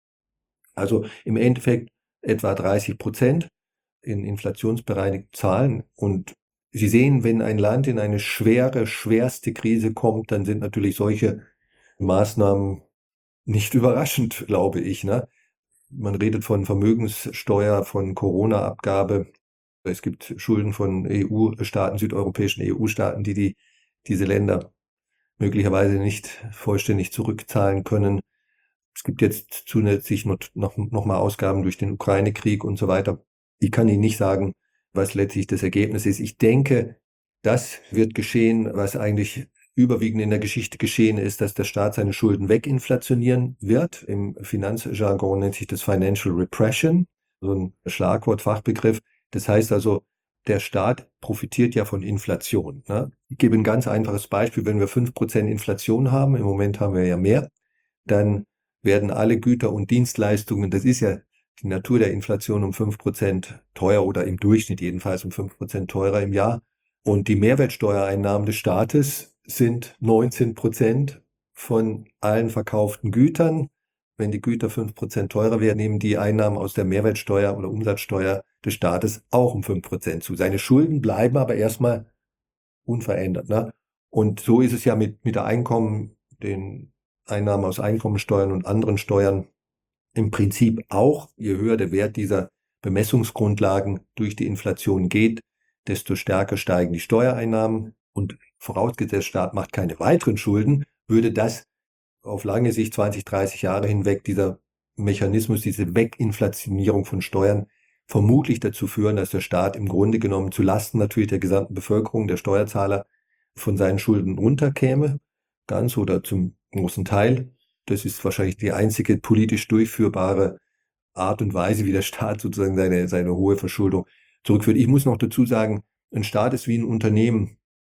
Also im Endeffekt etwa dreißig Prozent in inflationsbereinigten Zahlen. Und Sie sehen, wenn ein Land in eine schwere, schwerste Krise kommt, dann sind natürlich solche Maßnahmen nicht überraschend, glaube ich, ne? Man redet von Vermögenssteuer, von Corona-Abgabe. Es gibt Schulden von E U-Staaten, südeuropäischen E U-Staaten, die, die diese Länder möglicherweise nicht vollständig zurückzahlen können. Es gibt jetzt zusätzlich noch, noch, noch mal Ausgaben durch den Ukraine-Krieg und so weiter. Ich kann Ihnen nicht sagen, was letztlich das Ergebnis ist. Ich denke, das wird geschehen, was eigentlich überwiegend in der Geschichte geschehen ist, dass der Staat seine Schulden weginflationieren wird. Im Finanzjargon nennt sich das Financial Repression, so ein Schlagwort, Fachbegriff. Das heißt also, der Staat profitiert ja von Inflation, ne? Ich gebe ein ganz einfaches Beispiel. Wenn wir fünf Prozent Inflation haben, im Moment haben wir ja mehr, dann werden alle Güter und Dienstleistungen, das ist ja die Natur der Inflation, um fünf Prozent teuer oder im Durchschnitt jedenfalls um fünf Prozent teurer im Jahr. Und die Mehrwertsteuereinnahmen des Staates sind neunzehn Prozent von allen verkauften Gütern. Wenn die Güter fünf Prozent teurer werden, nehmen die Einnahmen aus der Mehrwertsteuer oder Umsatzsteuer des Staates auch um fünf Prozent zu. Seine Schulden bleiben aber erstmal unverändert, ne? Und so ist es ja mit, mit der Einkommen, den Einnahmen aus Einkommensteuern und anderen Steuern im Prinzip auch. Je höher der Wert dieser Bemessungsgrundlagen durch die Inflation geht, desto stärker steigen die Steuereinnahmen. Und vorausgesetzt, der Staat macht keine weiteren Schulden, würde das auf lange Sicht, zwanzig, dreißig Jahre hinweg, dieser Mechanismus, diese Weginflationierung von Steuern, vermutlich dazu führen, dass der Staat im Grunde genommen zu Lasten natürlich der gesamten Bevölkerung, der Steuerzahler, von seinen Schulden runterkäme, ganz oder zum großen Teil. Das ist wahrscheinlich die einzige politisch durchführbare Art und Weise, wie der Staat sozusagen seine, seine hohe Verschuldung zurückführt. Ich muss noch dazu sagen, ein Staat ist wie ein Unternehmen.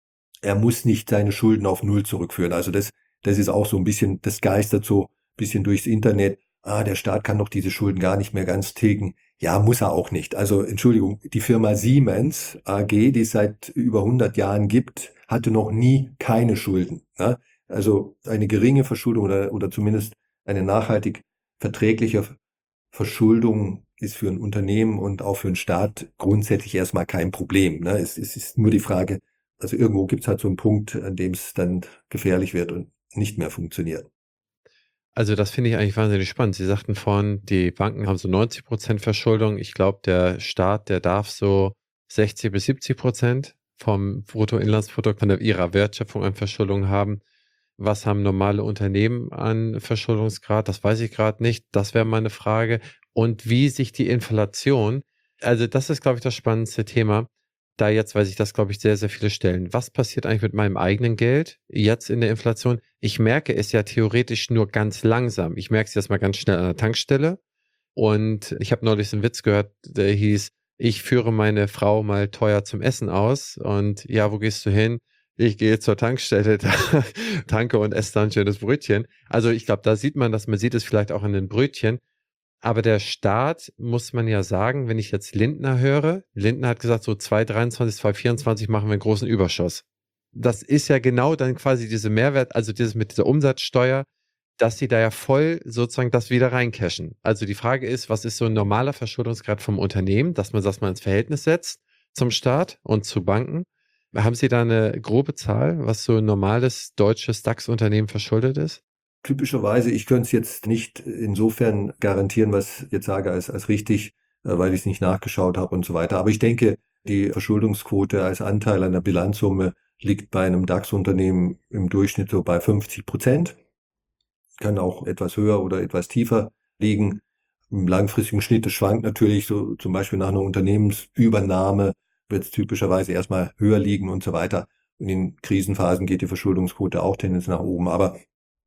Er muss nicht seine Schulden auf Null zurückführen. Also das, das ist auch so ein bisschen, das geistert so ein bisschen durchs Internet. Ah, der Staat kann doch diese Schulden gar nicht mehr ganz tilgen. Ja, muss er auch nicht. Also Entschuldigung, die Firma Siemens A G, die es seit über hundert Jahren gibt, hatte noch nie keine Schulden. Ne? Also eine geringe Verschuldung oder, oder zumindest eine nachhaltig verträgliche Verschuldung ist für ein Unternehmen und auch für einen Staat grundsätzlich erstmal kein Problem. Ne? Es, es ist nur die Frage, also irgendwo gibt es halt so einen Punkt, an dem es dann gefährlich wird und nicht mehr funktioniert. Also das finde ich eigentlich wahnsinnig spannend. Sie sagten vorhin, die Banken haben so neunzig Prozent Verschuldung. Ich glaube, der Staat, der darf so sechzig bis siebzig Prozent vom Bruttoinlandsprodukt von der, ihrer Wertschöpfung an Verschuldung haben. Was haben normale Unternehmen an Verschuldungsgrad? Das weiß ich gerade nicht. Das wäre meine Frage. Und wie sich die Inflation, also das ist, glaube ich, das spannendste Thema. Da jetzt, weil sich das, glaube ich, sehr, sehr viele stellen. Was passiert eigentlich mit meinem eigenen Geld jetzt in der Inflation? Ich merke es ja theoretisch nur ganz langsam. Ich merke es jetzt mal ganz schnell an der Tankstelle. Und ich habe neulich so einen Witz gehört, der hieß, ich führe meine Frau mal teuer zum Essen aus. Und ja, wo gehst du hin? Ich gehe zur Tankstelle, da tanke und esse dann ein schönes Brötchen. Also ich glaube, da sieht man das, man sieht es vielleicht auch an den Brötchen. Aber der Staat, muss man ja sagen, wenn ich jetzt Lindner höre, Lindner hat gesagt, so zwanzig dreiundzwanzig, zwanzig vierundzwanzig machen wir einen großen Überschuss. Das ist ja genau dann quasi diese Mehrwert, also dieses mit dieser Umsatzsteuer, dass sie da ja voll sozusagen das wieder reincashen. Also die Frage ist, was ist so ein normaler Verschuldungsgrad vom Unternehmen, dass man das mal ins Verhältnis setzt zum Staat und zu Banken? Haben Sie da eine grobe Zahl, was so ein normales deutsches DAX-Unternehmen verschuldet ist? Typischerweise, ich könnte es jetzt nicht insofern garantieren, was ich jetzt sage, als, als richtig, äh, weil ich es nicht nachgeschaut habe und so weiter. Aber ich denke, die Verschuldungsquote als Anteil an der Bilanzsumme liegt bei einem DAX-Unternehmen im Durchschnitt so bei fünfzig Prozent. Kann auch etwas höher oder etwas tiefer liegen. Im langfristigen Schnitt, das schwankt natürlich, so zum Beispiel nach einer Unternehmensübernahme wird es typischerweise erstmal höher liegen und so weiter. Und in Krisenphasen geht die Verschuldungsquote auch tendenziell nach oben. Aber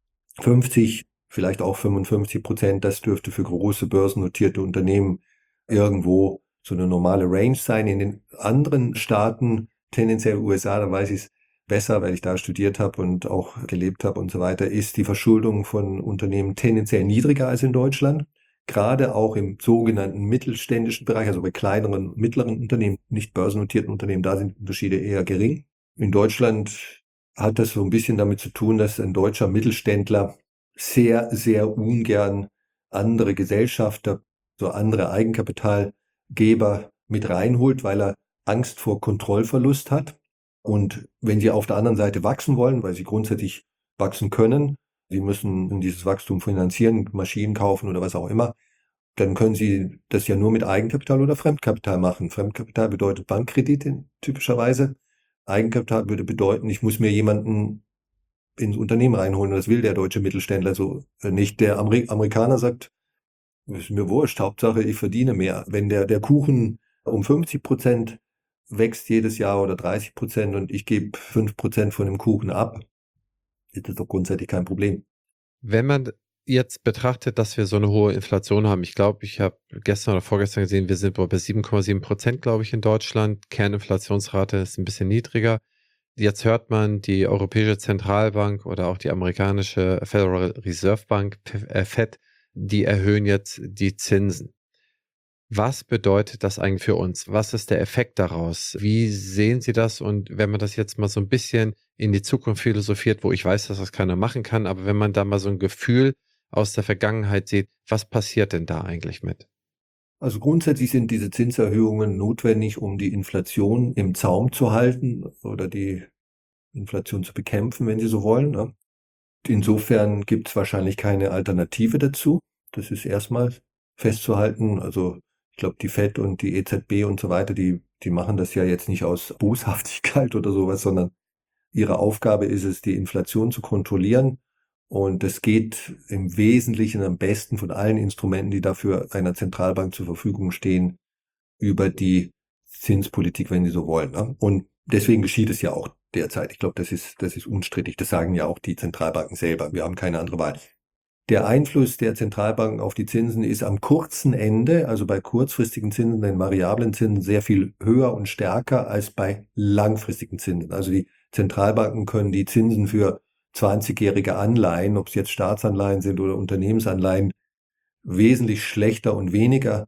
fünfzig, vielleicht auch fünfundfünfzig Prozent, das dürfte für große börsennotierte Unternehmen irgendwo so eine normale Range sein. In den anderen Staaten, tendenziell U S A, da weiß ich es besser, weil ich da studiert habe und auch gelebt habe und so weiter, ist die Verschuldung von Unternehmen tendenziell niedriger als in Deutschland. Gerade auch im sogenannten mittelständischen Bereich, also bei kleineren, mittleren Unternehmen, nicht börsennotierten Unternehmen, da sind Unterschiede eher gering. In Deutschland hat das so ein bisschen damit zu tun, dass ein deutscher Mittelständler sehr, sehr ungern andere Gesellschafter, so andere Eigenkapitalgeber mit reinholt, weil er Angst vor Kontrollverlust hat. Und wenn sie auf der anderen Seite wachsen wollen, weil sie grundsätzlich wachsen können, sie müssen dieses Wachstum finanzieren, Maschinen kaufen oder was auch immer, dann können sie das ja nur mit Eigenkapital oder Fremdkapital machen. Fremdkapital bedeutet Bankkredite typischerweise. Eigenkapital würde bedeuten, ich muss mir jemanden ins Unternehmen reinholen. Das will der deutsche Mittelständler so nicht. Der Amer- Amerikaner sagt, ist mir wurscht, Hauptsache ich verdiene mehr. Wenn der, der Kuchen um fünfzig Prozent wächst jedes Jahr oder dreißig Prozent und ich gebe fünf Prozent von dem Kuchen ab, ist das doch grundsätzlich kein Problem. Wenn man jetzt betrachtet, dass wir so eine hohe Inflation haben, ich glaube, ich habe gestern oder vorgestern gesehen, wir sind bei sieben Komma sieben Prozent, glaube ich, in Deutschland. Kerninflationsrate ist ein bisschen niedriger. Jetzt hört man, die Europäische Zentralbank oder auch die amerikanische Federal Reserve Bank, äh, Fed, die erhöhen jetzt die Zinsen. Was bedeutet das eigentlich für uns? Was ist der Effekt daraus? Wie sehen Sie das? Und wenn man das jetzt mal so ein bisschen in die Zukunft philosophiert, wo ich weiß, dass das keiner machen kann, aber wenn man da mal so ein Gefühl aus der Vergangenheit sieht, was passiert denn da eigentlich mit? Also grundsätzlich sind diese Zinserhöhungen notwendig, um die Inflation im Zaum zu halten oder die Inflation zu bekämpfen, wenn Sie so wollen. Ne? Insofern gibt es wahrscheinlich keine Alternative dazu. Das ist erstmal festzuhalten. Also ich glaube, die Fed und die E Z B und so weiter, die, die machen das ja jetzt nicht aus Boshaftigkeit oder sowas, sondern ihre Aufgabe ist es, die Inflation zu kontrollieren. Und das geht im Wesentlichen am besten von allen Instrumenten, die dafür einer Zentralbank zur Verfügung stehen, über die Zinspolitik, wenn Sie so wollen. Ne? Und deswegen geschieht es ja auch derzeit. Ich glaube, das ist, das ist unstrittig. Das sagen ja auch die Zentralbanken selber. Wir haben keine andere Wahl. Der Einfluss der Zentralbanken auf die Zinsen ist am kurzen Ende, also bei kurzfristigen Zinsen, den variablen Zinsen, sehr viel höher und stärker als bei langfristigen Zinsen. Also die Zentralbanken können die Zinsen für zwanzigjährige Anleihen, ob es jetzt Staatsanleihen sind oder Unternehmensanleihen, wesentlich schlechter und weniger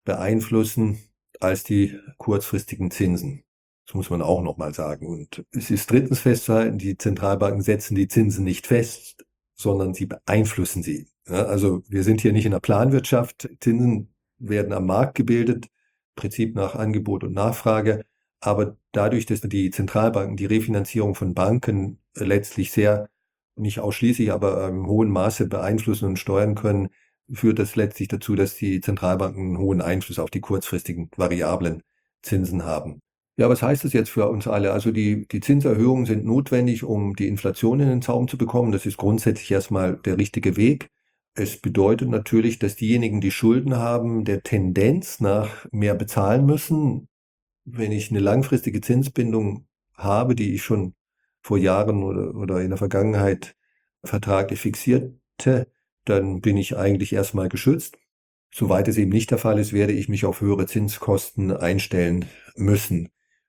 beeinflussen als die kurzfristigen Zinsen. Das muss man auch nochmal sagen. Und es ist drittens festzuhalten, die Zentralbanken setzen die Zinsen nicht fest, sondern sie beeinflussen sie. Ja, also wir sind hier nicht in der Planwirtschaft. Zinsen werden am Markt gebildet, im Prinzip nach Angebot und Nachfrage. Aber dadurch, dass die Zentralbanken die Refinanzierung von Banken letztlich sehr, nicht ausschließlich, aber im hohen Maße beeinflussen und steuern können, führt das letztlich dazu, dass die Zentralbanken einen hohen Einfluss auf die kurzfristigen variablen Zinsen haben. Ja, was heißt das jetzt für uns alle? Also die, die Zinserhöhungen sind notwendig, um die Inflation in den Zaum zu bekommen. Das ist grundsätzlich erstmal der richtige Weg. Es bedeutet natürlich, dass diejenigen, die Schulden haben, der Tendenz nach mehr bezahlen müssen. Wenn ich eine langfristige Zinsbindung habe, die ich schon vor Jahren oder, oder in der Vergangenheit vertraglich fixierte, dann bin ich eigentlich erstmal geschützt. Soweit es eben nicht der Fall ist, werde ich mich auf höhere Zinskosten einstellen müssen.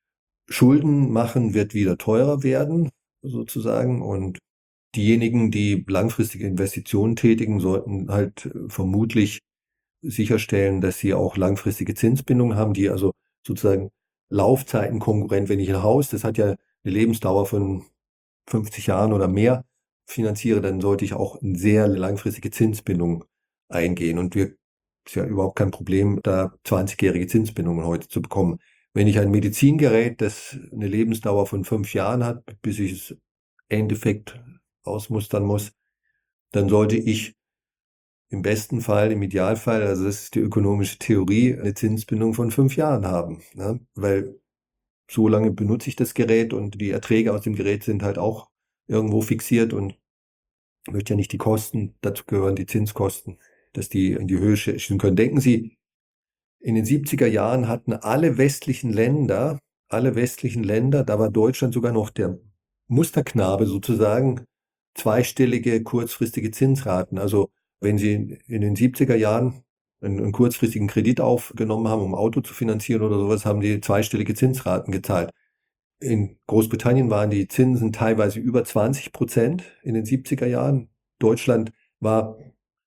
Schulden machen wird wieder teurer werden, sozusagen, und diejenigen, die langfristige Investitionen tätigen, sollten halt vermutlich sicherstellen, dass sie auch langfristige Zinsbindungen haben, die also sozusagen Laufzeitenkonkurrent, wenn ich ein Haus, das hat ja eine Lebensdauer von fünfzig Jahren oder mehr, finanziere, dann sollte ich auch eine sehr langfristige Zinsbindung eingehen. Und wir, ist ja überhaupt kein Problem, da zwanzigjährige Zinsbindungen heute zu bekommen. Wenn ich ein Medizingerät, das eine Lebensdauer von fünf Jahren hat, bis ich es im Endeffekt ausmustern muss, dann sollte ich im besten Fall, im Idealfall, also das ist die ökonomische Theorie, eine Zinsbindung von fünf Jahren haben. Ne? Weil so lange benutze ich das Gerät und die Erträge aus dem Gerät sind halt auch irgendwo fixiert und ich möchte ja nicht die Kosten, dazu gehören die Zinskosten, dass die in die Höhe schießen können. Denken Sie, in den siebziger Jahren hatten alle westlichen Länder, alle westlichen Länder, da war Deutschland sogar noch der Musterknabe sozusagen, zweistellige kurzfristige Zinsraten. Also wenn Sie in den siebziger Jahren einen, einen kurzfristigen Kredit aufgenommen haben, um ein Auto zu finanzieren oder sowas, haben die zweistellige Zinsraten gezahlt. In Großbritannien waren die Zinsen teilweise über zwanzig Prozent in den siebziger Jahren. Deutschland war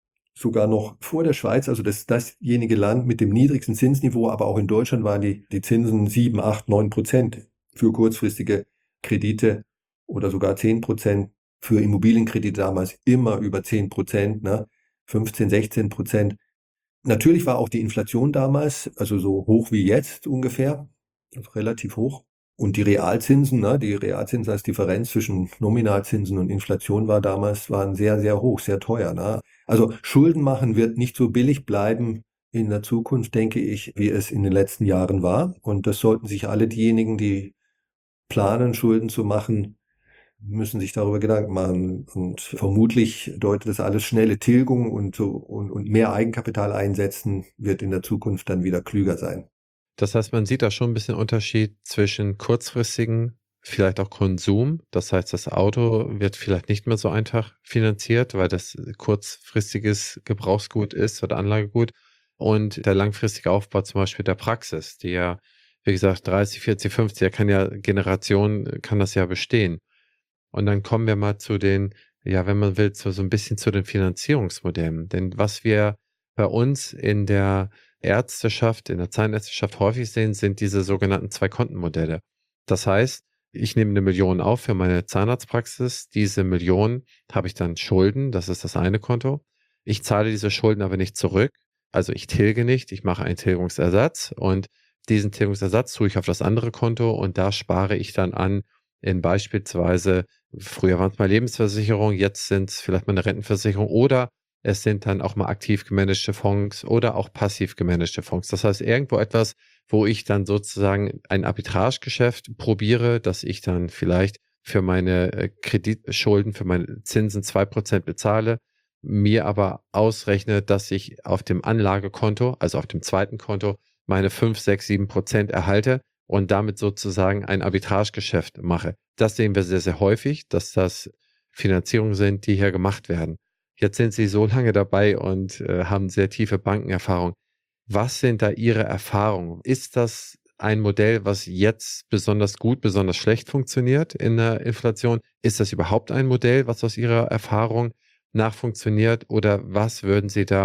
sogar noch vor der Schweiz, also das dasjenige Land mit dem niedrigsten Zinsniveau, aber auch in Deutschland waren die, die Zinsen sieben, acht, neun Prozent für kurzfristige Kredite oder sogar zehn Prozent für Immobilienkredite damals, immer über zehn Prozent, ne? fünfzehn, sechzehn Prozent. Natürlich war auch die Inflation damals, also so hoch wie jetzt ungefähr, also relativ hoch. Und die Realzinsen, ne, die Realzinsen als Differenz zwischen Nominalzinsen und Inflation war damals, waren sehr, sehr hoch, sehr teuer. Ne? Also Schulden machen wird nicht so billig bleiben in der Zukunft, denke ich, wie es in den letzten Jahren war. Und das sollten sich alle diejenigen, die planen, Schulden zu machen, müssen sich darüber Gedanken machen. Und vermutlich deutet das alles schnelle Tilgung und, so, und, und mehr Eigenkapital einsetzen, wird in der Zukunft dann wieder klüger sein. Das heißt, man sieht da schon ein bisschen Unterschied zwischen kurzfristigen, vielleicht auch Konsum. Das heißt, das Auto wird vielleicht nicht mehr so einfach finanziert, weil das kurzfristiges Gebrauchsgut ist oder Anlagegut. Und der langfristige Aufbau zum Beispiel der Praxis, die ja, wie gesagt, dreißig, vierzig, fünfzig, ja, kann ja Generationen, kann das ja bestehen. Und dann kommen wir mal zu den, ja, wenn man will, zu, so ein bisschen zu den Finanzierungsmodellen. Denn was wir bei uns in der Ärzteschaft, in der Zahnärzteschaft häufig sehen, sind diese sogenannten Zwei-Konten-Modelle. Das heißt, ich nehme eine Million auf für meine Zahnarztpraxis. Diese Million habe ich dann Schulden, das ist das eine Konto. Ich zahle diese Schulden aber nicht zurück. Also ich tilge nicht, ich mache einen Tilgungsersatz und diesen Tilgungsersatz tue ich auf das andere Konto und da spare ich dann an in beispielsweise, früher waren es mal Lebensversicherung, jetzt sind es vielleicht mal eine Rentenversicherung oder es sind dann auch mal aktiv gemanagte Fonds oder auch passiv gemanagte Fonds. Das heißt, irgendwo etwas, wo ich dann sozusagen ein Arbitragegeschäft probiere, dass ich dann vielleicht für meine Kreditschulden, für meine Zinsen zwei Prozent bezahle, mir aber ausrechne, dass ich auf dem Anlagekonto, also auf dem zweiten Konto, meine fünf, sechs, sieben Prozent erhalte und damit sozusagen ein Arbitragegeschäft mache. Das sehen wir sehr, sehr häufig, dass das Finanzierungen sind, die hier gemacht werden. Jetzt sind Sie so lange dabei und äh, haben sehr tiefe Bankenerfahrung. Was sind da Ihre Erfahrungen? Ist das ein Modell, was jetzt besonders gut, besonders schlecht funktioniert in der Inflation? Ist das überhaupt ein Modell, was aus Ihrer Erfahrung nach funktioniert? Oder was würden Sie da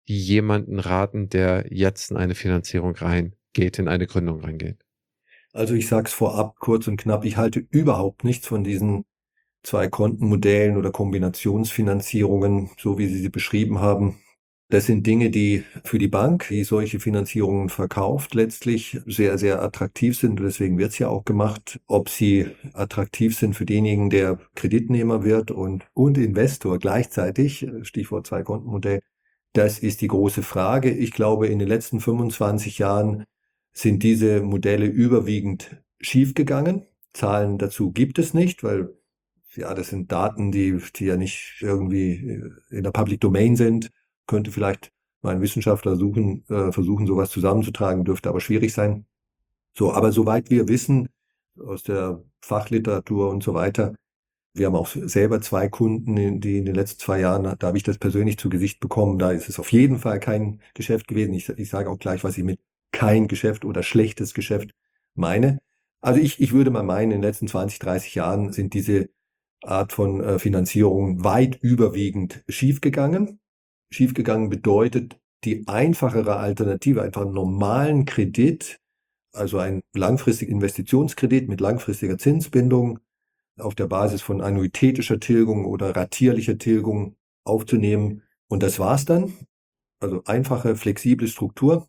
jemanden raten, der jetzt in eine Finanzierung reingeht, in eine Gründung reingeht? Also ich sage es vorab kurz und knapp, ich halte überhaupt nichts von diesen Zwei-Konten-Modellen oder Kombinationsfinanzierungen, so wie Sie sie beschrieben haben. Das sind Dinge, die für die Bank, die solche Finanzierungen verkauft, letztlich sehr, sehr attraktiv sind. Und deswegen wird es ja auch gemacht. Ob sie attraktiv sind für denjenigen, der Kreditnehmer wird und, und Investor gleichzeitig, Stichwort Zwei-Konten-Modell, das ist die große Frage. Ich glaube, in den letzten fünfundzwanzig Jahren sind diese Modelle überwiegend schiefgegangen. Zahlen dazu gibt es nicht, weil ja, das sind Daten, die, die ja nicht irgendwie in der Public Domain sind. Könnte vielleicht mal ein Wissenschaftler suchen, äh, versuchen, sowas zusammenzutragen, dürfte aber schwierig sein. So, aber soweit wir wissen, aus der Fachliteratur und so weiter, wir haben auch selber zwei Kunden, die in den letzten zwei Jahren, da habe ich das persönlich zu Gesicht bekommen, da ist es auf jeden Fall kein Geschäft gewesen. Ich, ich sage auch gleich, was ich mit kein Geschäft oder schlechtes Geschäft meine. Also ich, ich würde mal meinen, in den letzten zwanzig, dreißig Jahren sind diese Art von äh, Finanzierung weit überwiegend schiefgegangen. Schiefgegangen bedeutet die einfachere Alternative, einfach einen normalen Kredit, also ein langfristiger Investitionskredit mit langfristiger Zinsbindung auf der Basis von annuitätischer Tilgung oder ratierlicher Tilgung aufzunehmen. Und das war's dann. Also einfache, flexible Struktur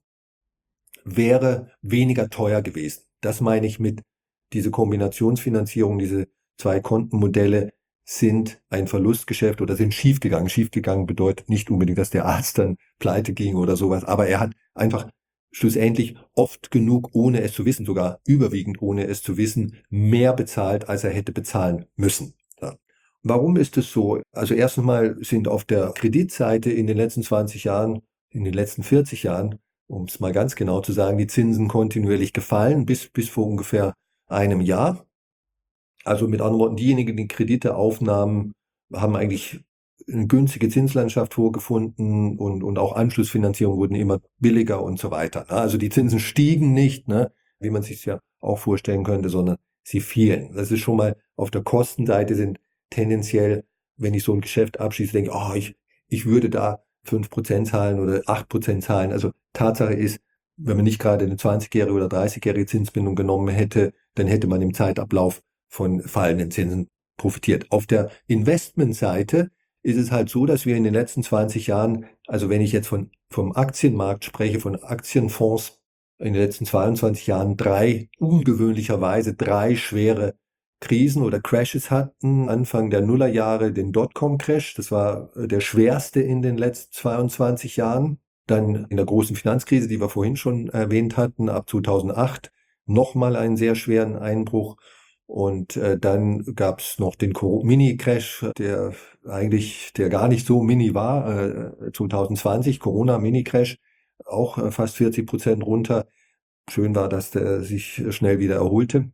wäre weniger teuer gewesen. Das meine ich mit diese Kombinationsfinanzierung, diese Zwei-Konten-Modelle sind ein Verlustgeschäft oder sind schiefgegangen. Schiefgegangen bedeutet nicht unbedingt, dass der Arzt dann pleite ging oder sowas, aber er hat einfach schlussendlich oft genug, ohne es zu wissen, sogar überwiegend ohne es zu wissen, mehr bezahlt, als er hätte bezahlen müssen. Ja. Warum ist es so? Also erstens mal sind auf der Kreditseite in den letzten zwanzig Jahren, in den letzten vierzig Jahren, um es mal ganz genau zu sagen, die Zinsen kontinuierlich gefallen, bis, bis vor ungefähr einem Jahr. Also mit anderen Worten, diejenigen, die Kredite aufnahmen, haben eigentlich eine günstige Zinslandschaft vorgefunden und, und auch Anschlussfinanzierungen wurden immer billiger und so weiter. Also die Zinsen stiegen nicht, ne, wie man sich ja auch vorstellen könnte, sondern sie fielen. Das ist schon mal auf der Kostenseite sind tendenziell, wenn ich so ein Geschäft abschließe, denke ich, oh, ich, ich würde da fünf Prozent zahlen oder acht Prozent zahlen. Also Tatsache ist, wenn man nicht gerade eine zwanzigjährige oder dreißigjährige Zinsbindung genommen hätte, dann hätte man im Zeitablauf von fallenden Zinsen profitiert. Auf der Investmentseite ist es halt so, dass wir in den letzten zwanzig Jahren, also wenn ich jetzt von, vom Aktienmarkt spreche, von Aktienfonds, in den letzten zweiundzwanzig Jahren drei, ungewöhnlicherweise drei schwere Krisen oder Crashes hatten. Anfang der Nullerjahre den Dotcom-Crash, das war der schwerste in den letzten zweiundzwanzig Jahren. Dann in der großen Finanzkrise, die wir vorhin schon erwähnt hatten, ab zweitausendacht, nochmal einen sehr schweren Einbruch. Und äh, dann gab es noch den Mini-Crash, der eigentlich, der gar nicht so mini war, äh, zwanzig zwanzig, Corona-Mini-Crash, auch äh, fast vierzig Prozent runter. Schön war, dass der sich schnell wieder erholte.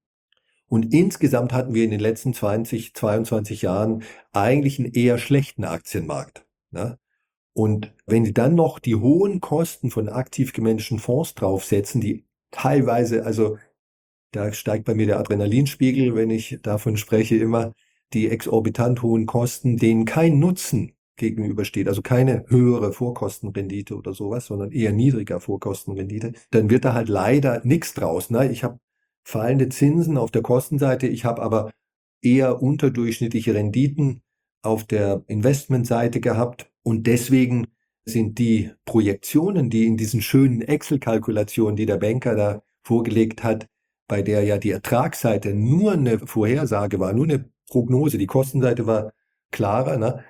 Und insgesamt hatten wir in den letzten zwanzig, zweiundzwanzig Jahren eigentlich einen eher schlechten Aktienmarkt. Ne? Und wenn Sie dann noch die hohen Kosten von aktiv gemanagten Fonds draufsetzen, die teilweise, also da steigt bei mir der Adrenalinspiegel, wenn ich davon spreche, immer die exorbitant hohen Kosten, denen kein Nutzen gegenübersteht, also keine höhere Vorkostenrendite oder sowas, sondern eher niedriger Vorkostenrendite, dann wird da halt leider nichts draus. Ne? Ich habe fallende Zinsen auf der Kostenseite, ich habe aber eher unterdurchschnittliche Renditen auf der Investmentseite gehabt und deswegen sind die Projektionen, die in diesen schönen Excel-Kalkulationen, die der Banker da vorgelegt hat, bei der ja die Ertragsseite nur eine Vorhersage war, nur eine Prognose, die Kostenseite war klarer, ne,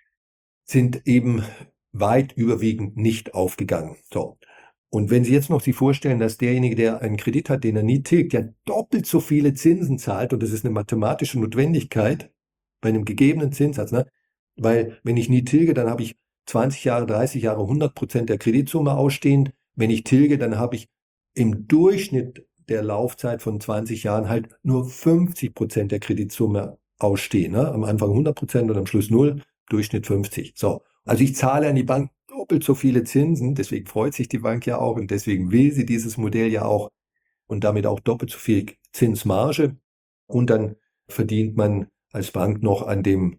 sind eben weit überwiegend nicht aufgegangen. So. Und wenn Sie jetzt noch sich vorstellen, dass derjenige, der einen Kredit hat, den er nie tilgt, ja doppelt so viele Zinsen zahlt, und das ist eine mathematische Notwendigkeit bei einem gegebenen Zinssatz, ne, weil wenn ich nie tilge, dann habe ich zwanzig Jahre, dreißig Jahre hundert Prozent der Kreditsumme ausstehend. Wenn ich tilge, dann habe ich im Durchschnitt der Laufzeit von zwanzig Jahren halt nur fünfzig Prozent der Kreditsumme ausstehen. Ne? Am Anfang hundert Prozent und am Schluss null, Durchschnitt fünfzig. So, also ich zahle an die Bank doppelt so viele Zinsen, deswegen freut sich die Bank ja auch und deswegen will sie dieses Modell ja auch und damit auch doppelt so viel Zinsmarge und dann verdient man als Bank noch an dem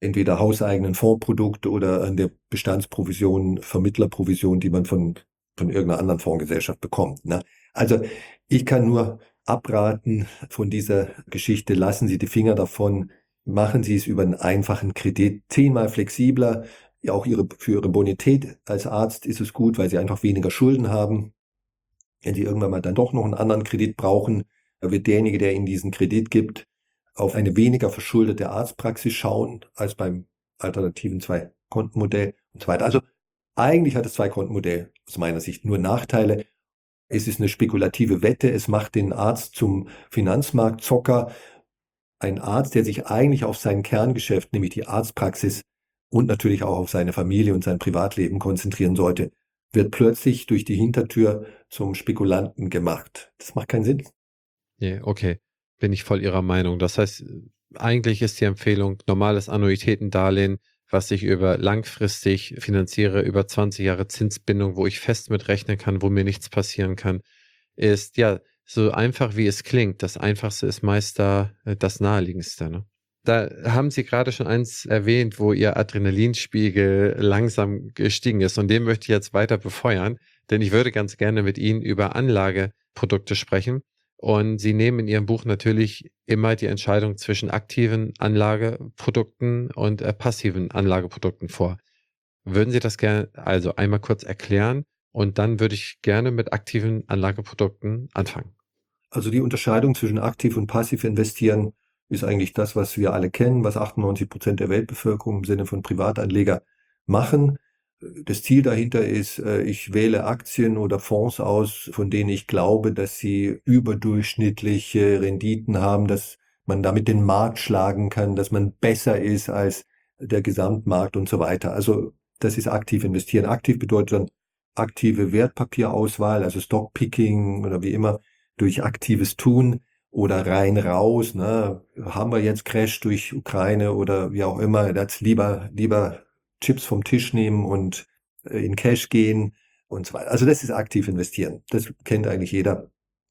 entweder hauseigenen Fondsprodukte oder an der Bestandsprovision, Vermittlerprovision, die man von, von irgendeiner anderen Fondsgesellschaft bekommt. Ne? Also ich kann nur abraten von dieser Geschichte, lassen Sie die Finger davon, machen Sie es über einen einfachen Kredit, zehnmal flexibler, ja, auch ihre, für Ihre Bonität als Arzt ist es gut, weil Sie einfach weniger Schulden haben. Wenn Sie irgendwann mal dann doch noch einen anderen Kredit brauchen, wird derjenige, der Ihnen diesen Kredit gibt, auf eine weniger verschuldete Arztpraxis schauen als beim alternativen Zwei-Konten-Modell und so weiter. Also eigentlich hat das Zwei-Konten-Modell aus meiner Sicht nur Nachteile. Es ist eine spekulative Wette, es macht den Arzt zum Finanzmarktzocker. Ein Arzt, der sich eigentlich auf sein Kerngeschäft, nämlich die Arztpraxis und natürlich auch auf seine Familie und sein Privatleben konzentrieren sollte, wird plötzlich durch die Hintertür zum Spekulanten gemacht. Das macht keinen Sinn. Nee, okay, bin ich voll Ihrer Meinung. Das heißt, eigentlich ist die Empfehlung, normales Annuitätendarlehen, was ich über langfristig finanziere, über zwanzig Jahre Zinsbindung, wo ich fest mit rechnen kann, wo mir nichts passieren kann, ist ja so einfach, wie es klingt. Das Einfachste ist meist da äh, das Naheliegendste. Ne? Da haben Sie gerade schon eins erwähnt, wo Ihr Adrenalinspiegel langsam gestiegen ist. Und den möchte ich jetzt weiter befeuern, denn ich würde ganz gerne mit Ihnen über Anlageprodukte sprechen. Und Sie nehmen in Ihrem Buch natürlich immer die Entscheidung zwischen aktiven Anlageprodukten und äh, passiven Anlageprodukten vor. Würden Sie das gerne also einmal kurz erklären? Und dann würde ich gerne mit aktiven Anlageprodukten anfangen. Also die Unterscheidung zwischen aktiv und passiv investieren ist eigentlich das, was wir alle kennen, was achtundneunzig Prozent der Weltbevölkerung im Sinne von Privatanleger machen. Das Ziel dahinter ist, ich wähle Aktien oder Fonds aus, von denen ich glaube, dass sie überdurchschnittliche Renditen haben, dass man damit den Markt schlagen kann, dass man besser ist als der Gesamtmarkt und so weiter. Also das ist aktiv investieren. Aktiv bedeutet dann aktive Wertpapierauswahl, also Stockpicking oder wie immer, durch aktives Tun oder rein raus. Ne? Haben wir jetzt Crash durch Ukraine oder wie auch immer, jetzt lieber, lieber Chips vom Tisch nehmen und in Cash gehen und so weiter. Also das ist aktiv investieren. Das kennt eigentlich jeder,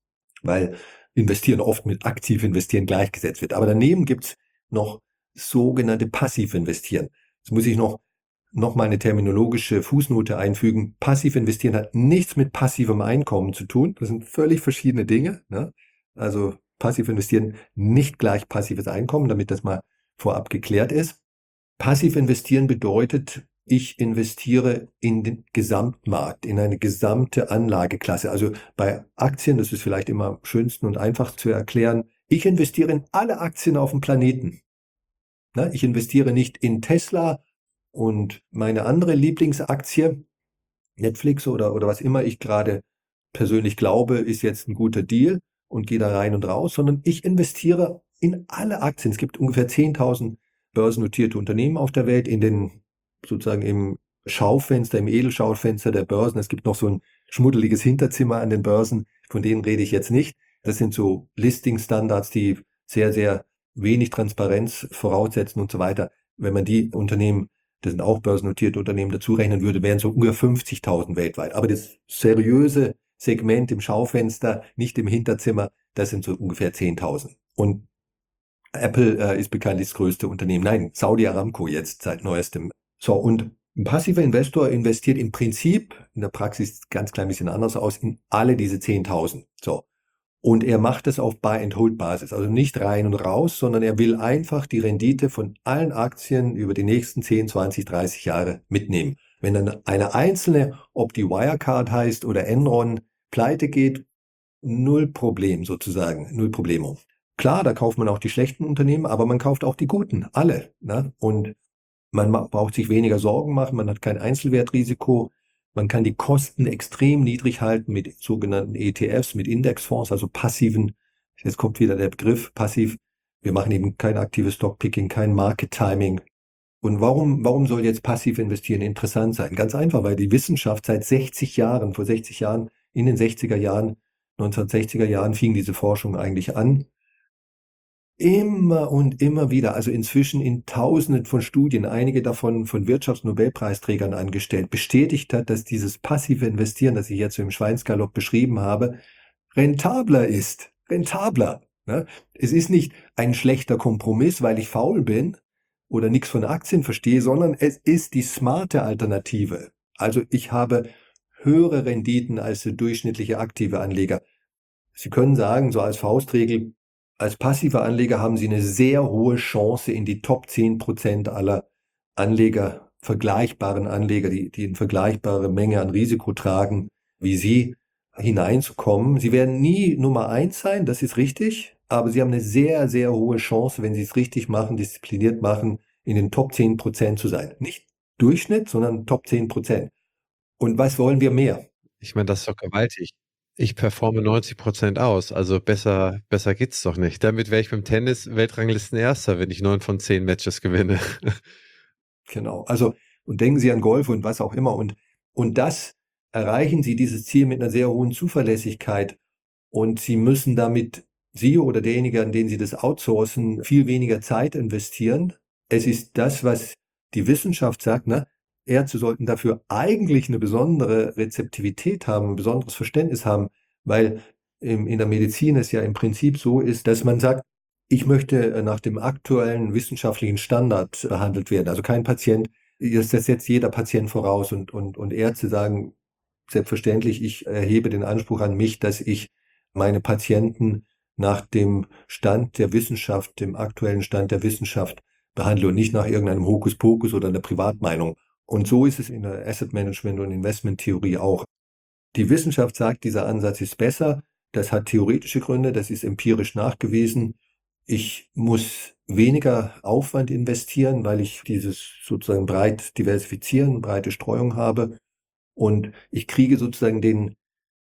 weil investieren oft mit aktiv investieren gleichgesetzt wird. Aber daneben gibt's noch sogenannte passiv investieren. Jetzt muss ich noch noch mal eine terminologische Fußnote einfügen. Passiv investieren hat nichts mit passivem Einkommen zu tun. Das sind völlig verschiedene Dinge. Ne? Also passiv investieren nicht gleich passives Einkommen, damit das mal vorab geklärt ist. Passiv investieren bedeutet, ich investiere in den Gesamtmarkt, in eine gesamte Anlageklasse. Also bei Aktien, das ist vielleicht immer am schönsten und einfach zu erklären, ich investiere in alle Aktien auf dem Planeten. Ne? Ich investiere nicht in Tesla und meine andere Lieblingsaktie, Netflix oder, oder was immer ich gerade persönlich glaube, ist jetzt ein guter Deal und gehe da rein und raus, sondern ich investiere in alle Aktien. Es gibt ungefähr zehntausend börsennotierte Unternehmen auf der Welt, in den sozusagen im Schaufenster, im Edelschaufenster der Börsen. Es gibt noch so ein schmuddeliges Hinterzimmer an den Börsen, von denen rede ich jetzt nicht. Das sind so Listing-Standards, die sehr, sehr wenig Transparenz voraussetzen und so weiter. Wenn man die Unternehmen, das sind auch börsennotierte Unternehmen, dazu rechnen würde, wären so ungefähr fünfzigtausend weltweit. Aber das seriöse Segment im Schaufenster, nicht im Hinterzimmer, das sind so ungefähr zehntausend. Und Apple äh, ist bekanntlich das größte Unternehmen. Nein, Saudi Aramco jetzt seit neuestem. So, und ein passiver Investor investiert im Prinzip, in der Praxis ganz klein bisschen anders aus, in alle diese zehntausend. So. Und er macht es auf Buy-and-Hold-Basis, also nicht rein und raus, sondern er will einfach die Rendite von allen Aktien über die nächsten zehn, zwanzig, dreißig Jahre mitnehmen. Wenn dann eine einzelne, ob die Wirecard heißt oder Enron, pleite geht, null Problem sozusagen, null Problemo. Klar, da kauft man auch die schlechten Unternehmen, aber man kauft auch die guten, alle. Ne? Und man braucht sich weniger Sorgen machen, man hat kein Einzelwertrisiko. Man kann die Kosten extrem niedrig halten mit sogenannten E T Fs, mit Indexfonds, also passiven. Jetzt kommt wieder der Begriff passiv. Wir machen eben kein aktives Stockpicking, kein Market Timing. Und warum, warum soll jetzt passiv investieren interessant sein? Ganz einfach, weil die Wissenschaft seit sechzig Jahren, vor sechzig Jahren, in den sechziger Jahren, neunzehnhundertsechziger Jahren fing diese Forschung eigentlich an. Immer und immer wieder, also inzwischen in Tausenden von Studien, einige davon von Wirtschaftsnobelpreisträgern angestellt, bestätigt hat, dass dieses passive Investieren, das ich jetzt so im Schweinsgalopp beschrieben habe, rentabler ist. Rentabler. Ne? Es ist nicht ein schlechter Kompromiss, weil ich faul bin, oder nichts von Aktien verstehe, sondern es ist die smarte Alternative. Also ich habe höhere Renditen als der durchschnittliche aktive Anleger. Sie können sagen, so als Faustregel, als passiver Anleger haben Sie eine sehr hohe Chance, in die Top zehn Prozent aller Anleger, vergleichbaren Anleger, die, die eine vergleichbare Menge an Risiko tragen, wie Sie, hineinzukommen. Sie werden nie Nummer eins sein, das ist richtig, aber Sie haben eine sehr, sehr hohe Chance, wenn Sie es richtig machen, diszipliniert machen, in den Top zehn Prozent zu sein. Nicht Durchschnitt, sondern Top zehn Prozent. Und was wollen wir mehr? Ich meine, das ist doch gewaltig. Ich performe neunzig Prozent aus, also besser, besser geht's doch nicht. Damit wäre ich beim Tennis Weltranglistenerster, wenn ich neun von zehn Matches gewinne. Genau. Also, und denken Sie an Golf und was auch immer. Und, und das erreichen Sie, dieses Ziel, mit einer sehr hohen Zuverlässigkeit. Und Sie müssen damit, Sie oder derjenige, an den Sie das outsourcen, viel weniger Zeit investieren. Es ist das, was die Wissenschaft sagt, ne? Ärzte sollten dafür eigentlich eine besondere Rezeptivität haben, ein besonderes Verständnis haben, weil im, in der Medizin es ja im Prinzip so ist, dass man sagt, ich möchte nach dem aktuellen wissenschaftlichen Standard behandelt werden. Also kein Patient, das setzt jeder Patient voraus und, und, und Ärzte sagen, selbstverständlich, ich erhebe den Anspruch an mich, dass ich meine Patienten nach dem Stand der Wissenschaft, dem aktuellen Stand der Wissenschaft behandle und nicht nach irgendeinem Hokuspokus oder einer Privatmeinung. Und so ist es in der Asset Management und Investment Theorie auch. Die Wissenschaft sagt, dieser Ansatz ist besser. Das hat theoretische Gründe, das ist empirisch nachgewiesen. Ich muss weniger Aufwand investieren, weil ich dieses sozusagen breit diversifizieren, breite Streuung habe. Und ich kriege sozusagen den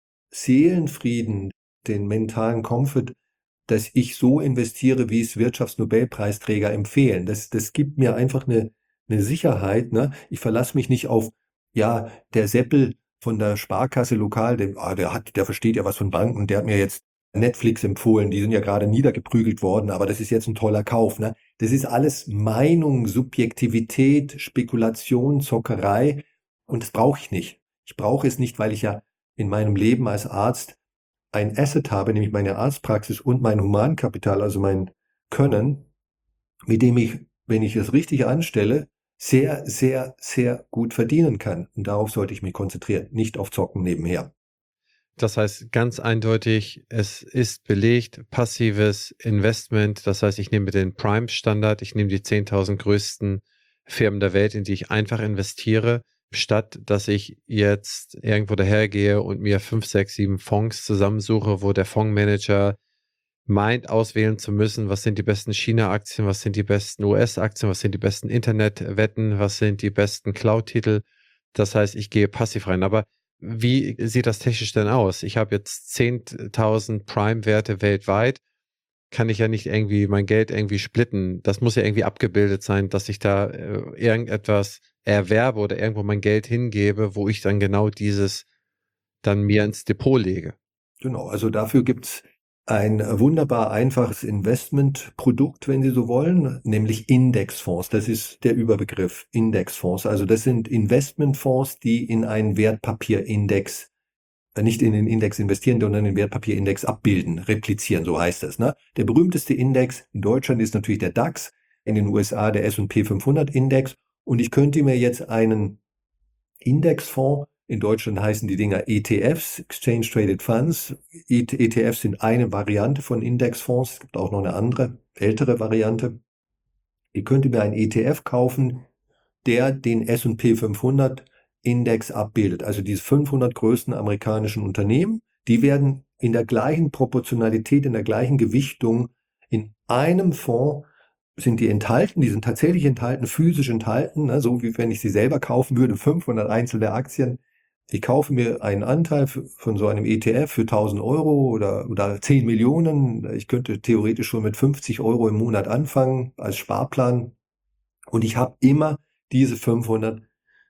Seelenfrieden, den mentalen Comfort, dass ich so investiere, wie es Wirtschaftsnobelpreisträger empfehlen. Das, das gibt mir einfach eine, eine Sicherheit. Ne? Ich verlasse mich nicht auf, ja, der Seppel von der Sparkasse lokal, der, ah, der hat, der versteht ja was von Banken, der hat mir jetzt Netflix empfohlen, die sind ja gerade niedergeprügelt worden, aber das ist jetzt ein toller Kauf. Ne? Das ist alles Meinung, Subjektivität, Spekulation, Zockerei und das brauche ich nicht. Ich brauche es nicht, weil ich ja in meinem Leben als Arzt ein Asset habe, nämlich meine Arztpraxis und mein Humankapital, also mein Können, mit dem ich, wenn ich es richtig anstelle, sehr, sehr, sehr gut verdienen kann. Und darauf sollte ich mich konzentrieren, nicht auf Zocken nebenher. Das heißt ganz eindeutig, es ist belegt, passives Investment. Das heißt, ich nehme den Prime-Standard, ich nehme die zehntausend größten Firmen der Welt, in die ich einfach investiere, statt dass ich jetzt irgendwo dahergehe und mir fünf, sechs, sieben Fonds zusammensuche, wo der Fondsmanager meint, auswählen zu müssen, was sind die besten China-Aktien, was sind die besten U S-Aktien, was sind die besten Internetwetten, was sind die besten Cloud-Titel. Das heißt, ich gehe passiv rein. Aber wie sieht das technisch denn aus? Ich habe jetzt zehntausend Prime-Werte weltweit. Kann ich ja nicht irgendwie mein Geld irgendwie splitten. Das muss ja irgendwie abgebildet sein, dass ich da äh, irgendetwas erwerbe oder irgendwo mein Geld hingebe, wo ich dann genau dieses dann mir ins Depot lege. Genau, also dafür gibt's ein wunderbar einfaches Investmentprodukt, wenn Sie so wollen, nämlich Indexfonds. Das ist der Überbegriff, Indexfonds. Also das sind Investmentfonds, die in einen Wertpapierindex, äh, nicht in den Index investieren, sondern den Wertpapierindex abbilden, replizieren, so heißt das. Ne? Der berühmteste Index in Deutschland ist natürlich der DAX, in den U S A der S und P fünfhundert Index. Und ich könnte mir jetzt einen Indexfonds, in Deutschland heißen die Dinger E T Fs, Exchange Traded Funds. E T Fs sind eine Variante von Indexfonds. Es gibt auch noch eine andere, ältere Variante. Ich könnte mir einen E T F kaufen, der den S und P fünfhundert Index abbildet. Also diese fünfhundert größten amerikanischen Unternehmen, die werden in der gleichen Proportionalität, in der gleichen Gewichtung in einem Fonds sind die enthalten, die sind tatsächlich enthalten, physisch enthalten, ne, so wie wenn ich sie selber kaufen würde, fünfhundert einzelne Aktien. Ich kaufe mir einen Anteil von so einem E T F für tausend Euro oder, oder zehn Millionen. Ich könnte theoretisch schon mit fünfzig Euro im Monat anfangen als Sparplan. Und ich habe immer diese fünfhundert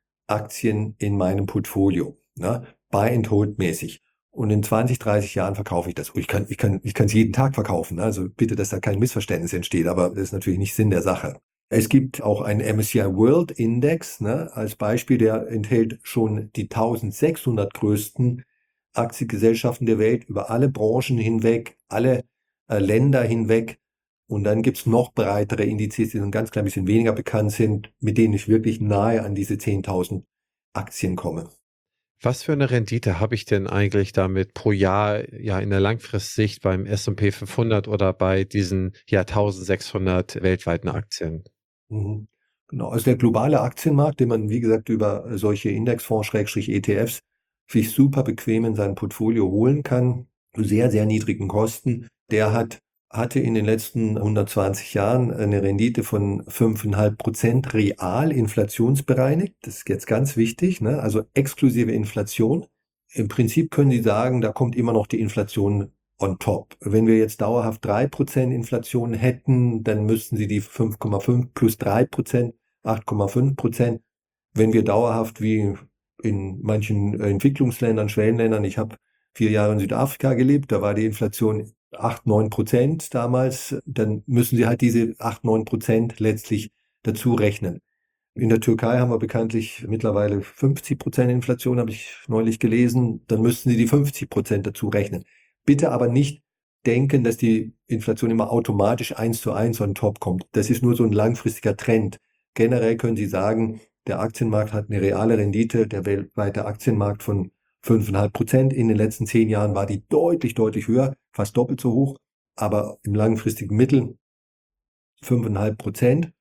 Aktien in meinem Portfolio, ne, Buy and Hold mäßig. Und in zwanzig, dreißig Jahren verkaufe ich das. Ich kann, ich kann, ich kann es jeden Tag verkaufen. Ne? Also bitte, dass da kein Missverständnis entsteht. Aber das ist natürlich nicht Sinn der Sache. Es gibt auch einen M S C I World Index, ne, als Beispiel, der enthält schon die eintausendsechshundert größten Aktiengesellschaften der Welt über alle Branchen hinweg, alle äh, Länder hinweg. Und dann gibt's noch breitere Indizes, die so ein ganz klein bisschen weniger bekannt sind, mit denen ich wirklich nahe an diese zehntausend Aktien komme. Was für eine Rendite habe ich denn eigentlich damit pro Jahr, ja, in der Langfristsicht beim S und P fünfhundert oder bei diesen, ja, eintausendsechshundert weltweiten Aktien? Mhm. Genau, also der globale Aktienmarkt, den man, wie gesagt, über solche Indexfonds, Schrägstrich E T Fs, sich super bequem in sein Portfolio holen kann, zu sehr, sehr niedrigen Kosten, der hat, hatte in den letzten hundertzwanzig Jahren eine Rendite von fünf Komma fünf Prozent real inflationsbereinigt. Das ist jetzt ganz wichtig, ne? Also exklusive Inflation. Im Prinzip können Sie sagen, da kommt immer noch die Inflation on top. Wenn wir jetzt dauerhaft drei Prozent Inflation hätten, dann müssten Sie die fünf Komma fünf plus drei Prozent, acht Komma fünf Prozent. Wenn wir dauerhaft wie in manchen Entwicklungsländern, Schwellenländern, ich habe vier Jahre in Südafrika gelebt, da war die Inflation acht, neun Prozent damals, dann müssen Sie halt diese acht, neun Prozent letztlich dazu rechnen. In der Türkei haben wir bekanntlich mittlerweile fünfzig Prozent Inflation, habe ich neulich gelesen. Dann müssten Sie die fünfzig Prozent dazu rechnen. Bitte aber nicht denken, dass die Inflation immer automatisch eins zu eins on top kommt. Das ist nur so ein langfristiger Trend. Generell können Sie sagen, der Aktienmarkt hat eine reale Rendite, der weltweite Aktienmarkt von fünf Komma fünf Prozent. In den letzten zehn Jahren war die deutlich, deutlich höher, fast doppelt so hoch. Aber im langfristigen Mittel fünf Komma fünf Prozent.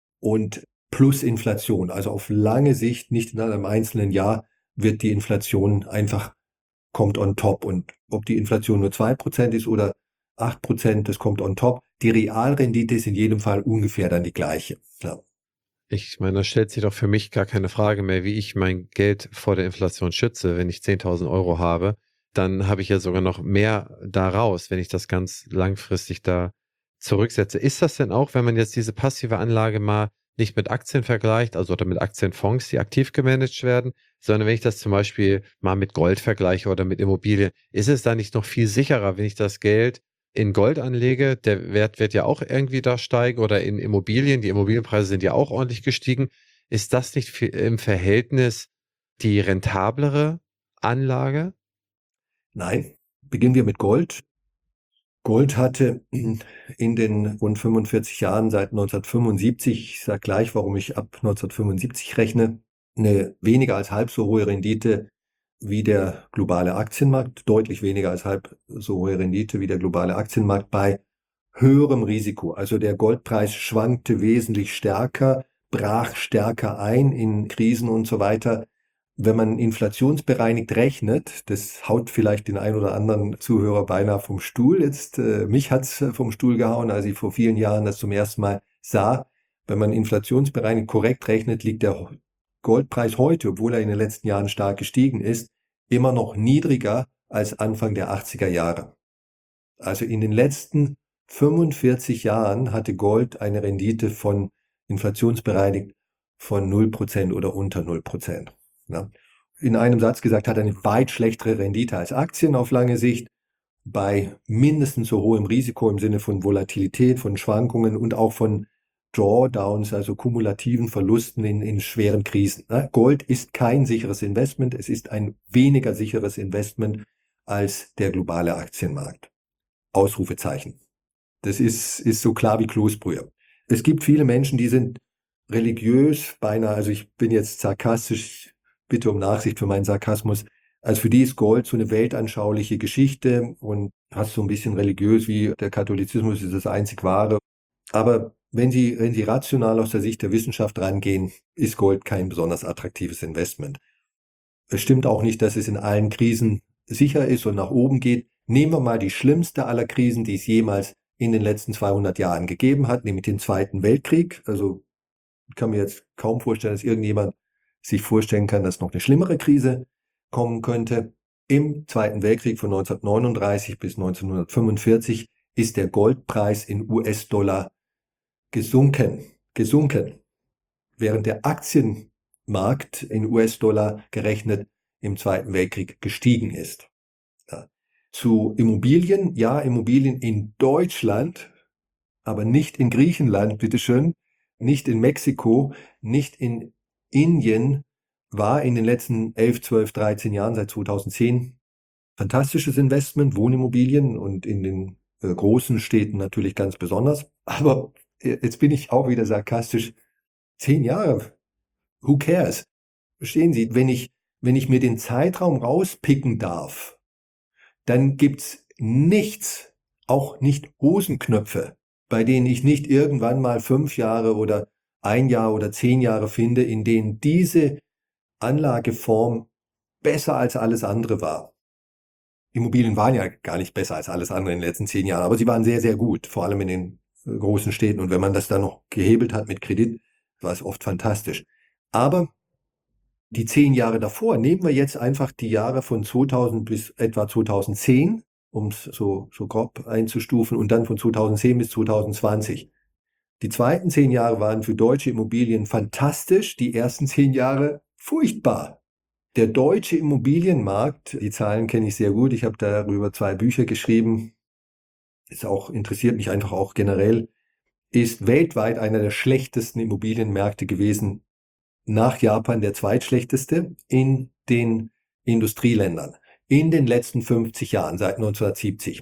Und plus Inflation. Also auf lange Sicht, nicht in einem einzelnen Jahr, wird die Inflation einfach, kommt on top. Und ob die Inflation nur zwei Prozent ist oder acht Prozent, das kommt on top. Die Realrendite ist in jedem Fall ungefähr dann die gleiche. Ja. Ich meine, da stellt sich doch für mich gar keine Frage mehr, wie ich mein Geld vor der Inflation schütze. Wenn ich zehntausend Euro habe, dann habe ich ja sogar noch mehr daraus, wenn ich das ganz langfristig da zurücksetze. Ist das denn auch, wenn man jetzt diese passive Anlage mal nicht mit Aktien vergleicht, also oder mit Aktienfonds, die aktiv gemanagt werden, sondern wenn ich das zum Beispiel mal mit Gold vergleiche oder mit Immobilien, ist es da nicht noch viel sicherer, wenn ich das Geld in Gold anlege, der Wert wird ja auch irgendwie da steigen, oder in Immobilien, die Immobilienpreise sind ja auch ordentlich gestiegen. Ist das nicht fi- im Verhältnis die rentablere Anlage? Nein, beginnen wir mit Gold. Gold hatte in den rund fünfundvierzig Jahren seit neunzehnhundertfünfundsiebzig, ich sage gleich, warum ich ab neunzehnhundertfünfundsiebzig rechne, eine weniger als halb so hohe Rendite wie der globale Aktienmarkt, deutlich weniger als halb so hohe Rendite wie der globale Aktienmarkt bei höherem Risiko. Also der Goldpreis schwankte wesentlich stärker, brach stärker ein in Krisen und so weiter. Wenn man inflationsbereinigt rechnet, das haut vielleicht den einen oder anderen Zuhörer beinahe vom Stuhl. Jetzt, äh, mich hat's vom Stuhl gehauen, als ich vor vielen Jahren das zum ersten Mal sah. Wenn man inflationsbereinigt korrekt rechnet, liegt der Goldpreis heute, obwohl er in den letzten Jahren stark gestiegen ist, immer noch niedriger als Anfang der achtziger Jahre. Also in den letzten fünfundvierzig Jahren hatte Gold eine Rendite von inflationsbereinigt von null Prozent oder unter null Prozent. Ja. In einem Satz gesagt, hat eine weit schlechtere Rendite als Aktien auf lange Sicht, bei mindestens so hohem Risiko im Sinne von Volatilität, von Schwankungen und auch von Drawdowns, also kumulativen Verlusten in, in schweren Krisen. Ja. Gold ist kein sicheres Investment, es ist ein weniger sicheres Investment als der globale Aktienmarkt. Ausrufezeichen. Das ist, ist so klar wie Kloßbrühe. Es gibt viele Menschen, die sind religiös, beinahe, also ich bin jetzt sarkastisch, ich bitte um Nachsicht für meinen Sarkasmus. Also für die ist Gold so eine weltanschauliche Geschichte und fast so ein bisschen religiös, wie der Katholizismus ist das einzig wahre. Aber wenn Sie, wenn Sie rational aus der Sicht der Wissenschaft rangehen, ist Gold kein besonders attraktives Investment. Es stimmt auch nicht, dass es in allen Krisen sicher ist und nach oben geht. Nehmen wir mal die schlimmste aller Krisen, die es jemals in den letzten zweihundert Jahren gegeben hat, nämlich den Zweiten Weltkrieg. Also ich kann mir jetzt kaum vorstellen, dass irgendjemand sich vorstellen kann, dass noch eine schlimmere Krise kommen könnte. Im Zweiten Weltkrieg von neunzehnhundertneununddreißig bis neunzehnhundertfünfundvierzig ist der Goldpreis in U S-Dollar gesunken, gesunken, während der Aktienmarkt in U S-Dollar gerechnet im Zweiten Weltkrieg gestiegen ist. Ja. Zu Immobilien, ja, Immobilien in Deutschland, aber nicht in Griechenland, bitteschön, nicht in Mexiko, nicht in Indien, war in den letzten elf, zwölf, dreizehn Jahren seit zweitausendzehn fantastisches Investment, Wohnimmobilien und in den äh, großen Städten natürlich ganz besonders. Aber jetzt bin ich auch wieder sarkastisch. Zehn Jahre, who cares? Verstehen Sie, wenn ich, wenn ich mir den Zeitraum rauspicken darf, dann gibt's nichts, auch nicht Hosenknöpfe, bei denen ich nicht irgendwann mal fünf Jahre oder ein Jahr oder zehn Jahre finde, in denen diese Anlageform besser als alles andere war. Immobilien waren ja gar nicht besser als alles andere in den letzten zehn Jahren, aber sie waren sehr, sehr gut, vor allem in den äh, großen Städten. Und wenn man das dann noch gehebelt hat mit Kredit, war es oft fantastisch. Aber die zehn Jahre davor, nehmen wir jetzt einfach die Jahre von zweitausend bis etwa zweitausendzehn, um es so, so grob einzustufen, und dann von zweitausendzehn bis zweitausendzwanzig. Die zweiten zehn Jahre waren für deutsche Immobilien fantastisch, die ersten zehn Jahre furchtbar. Der deutsche Immobilienmarkt, die Zahlen kenne ich sehr gut, ich habe darüber zwei Bücher geschrieben, ist auch, interessiert mich einfach auch generell, ist weltweit einer der schlechtesten Immobilienmärkte gewesen, nach Japan der zweitschlechteste in den Industrieländern in den letzten fünfzig Jahren, seit neunzehnhundertsiebzig.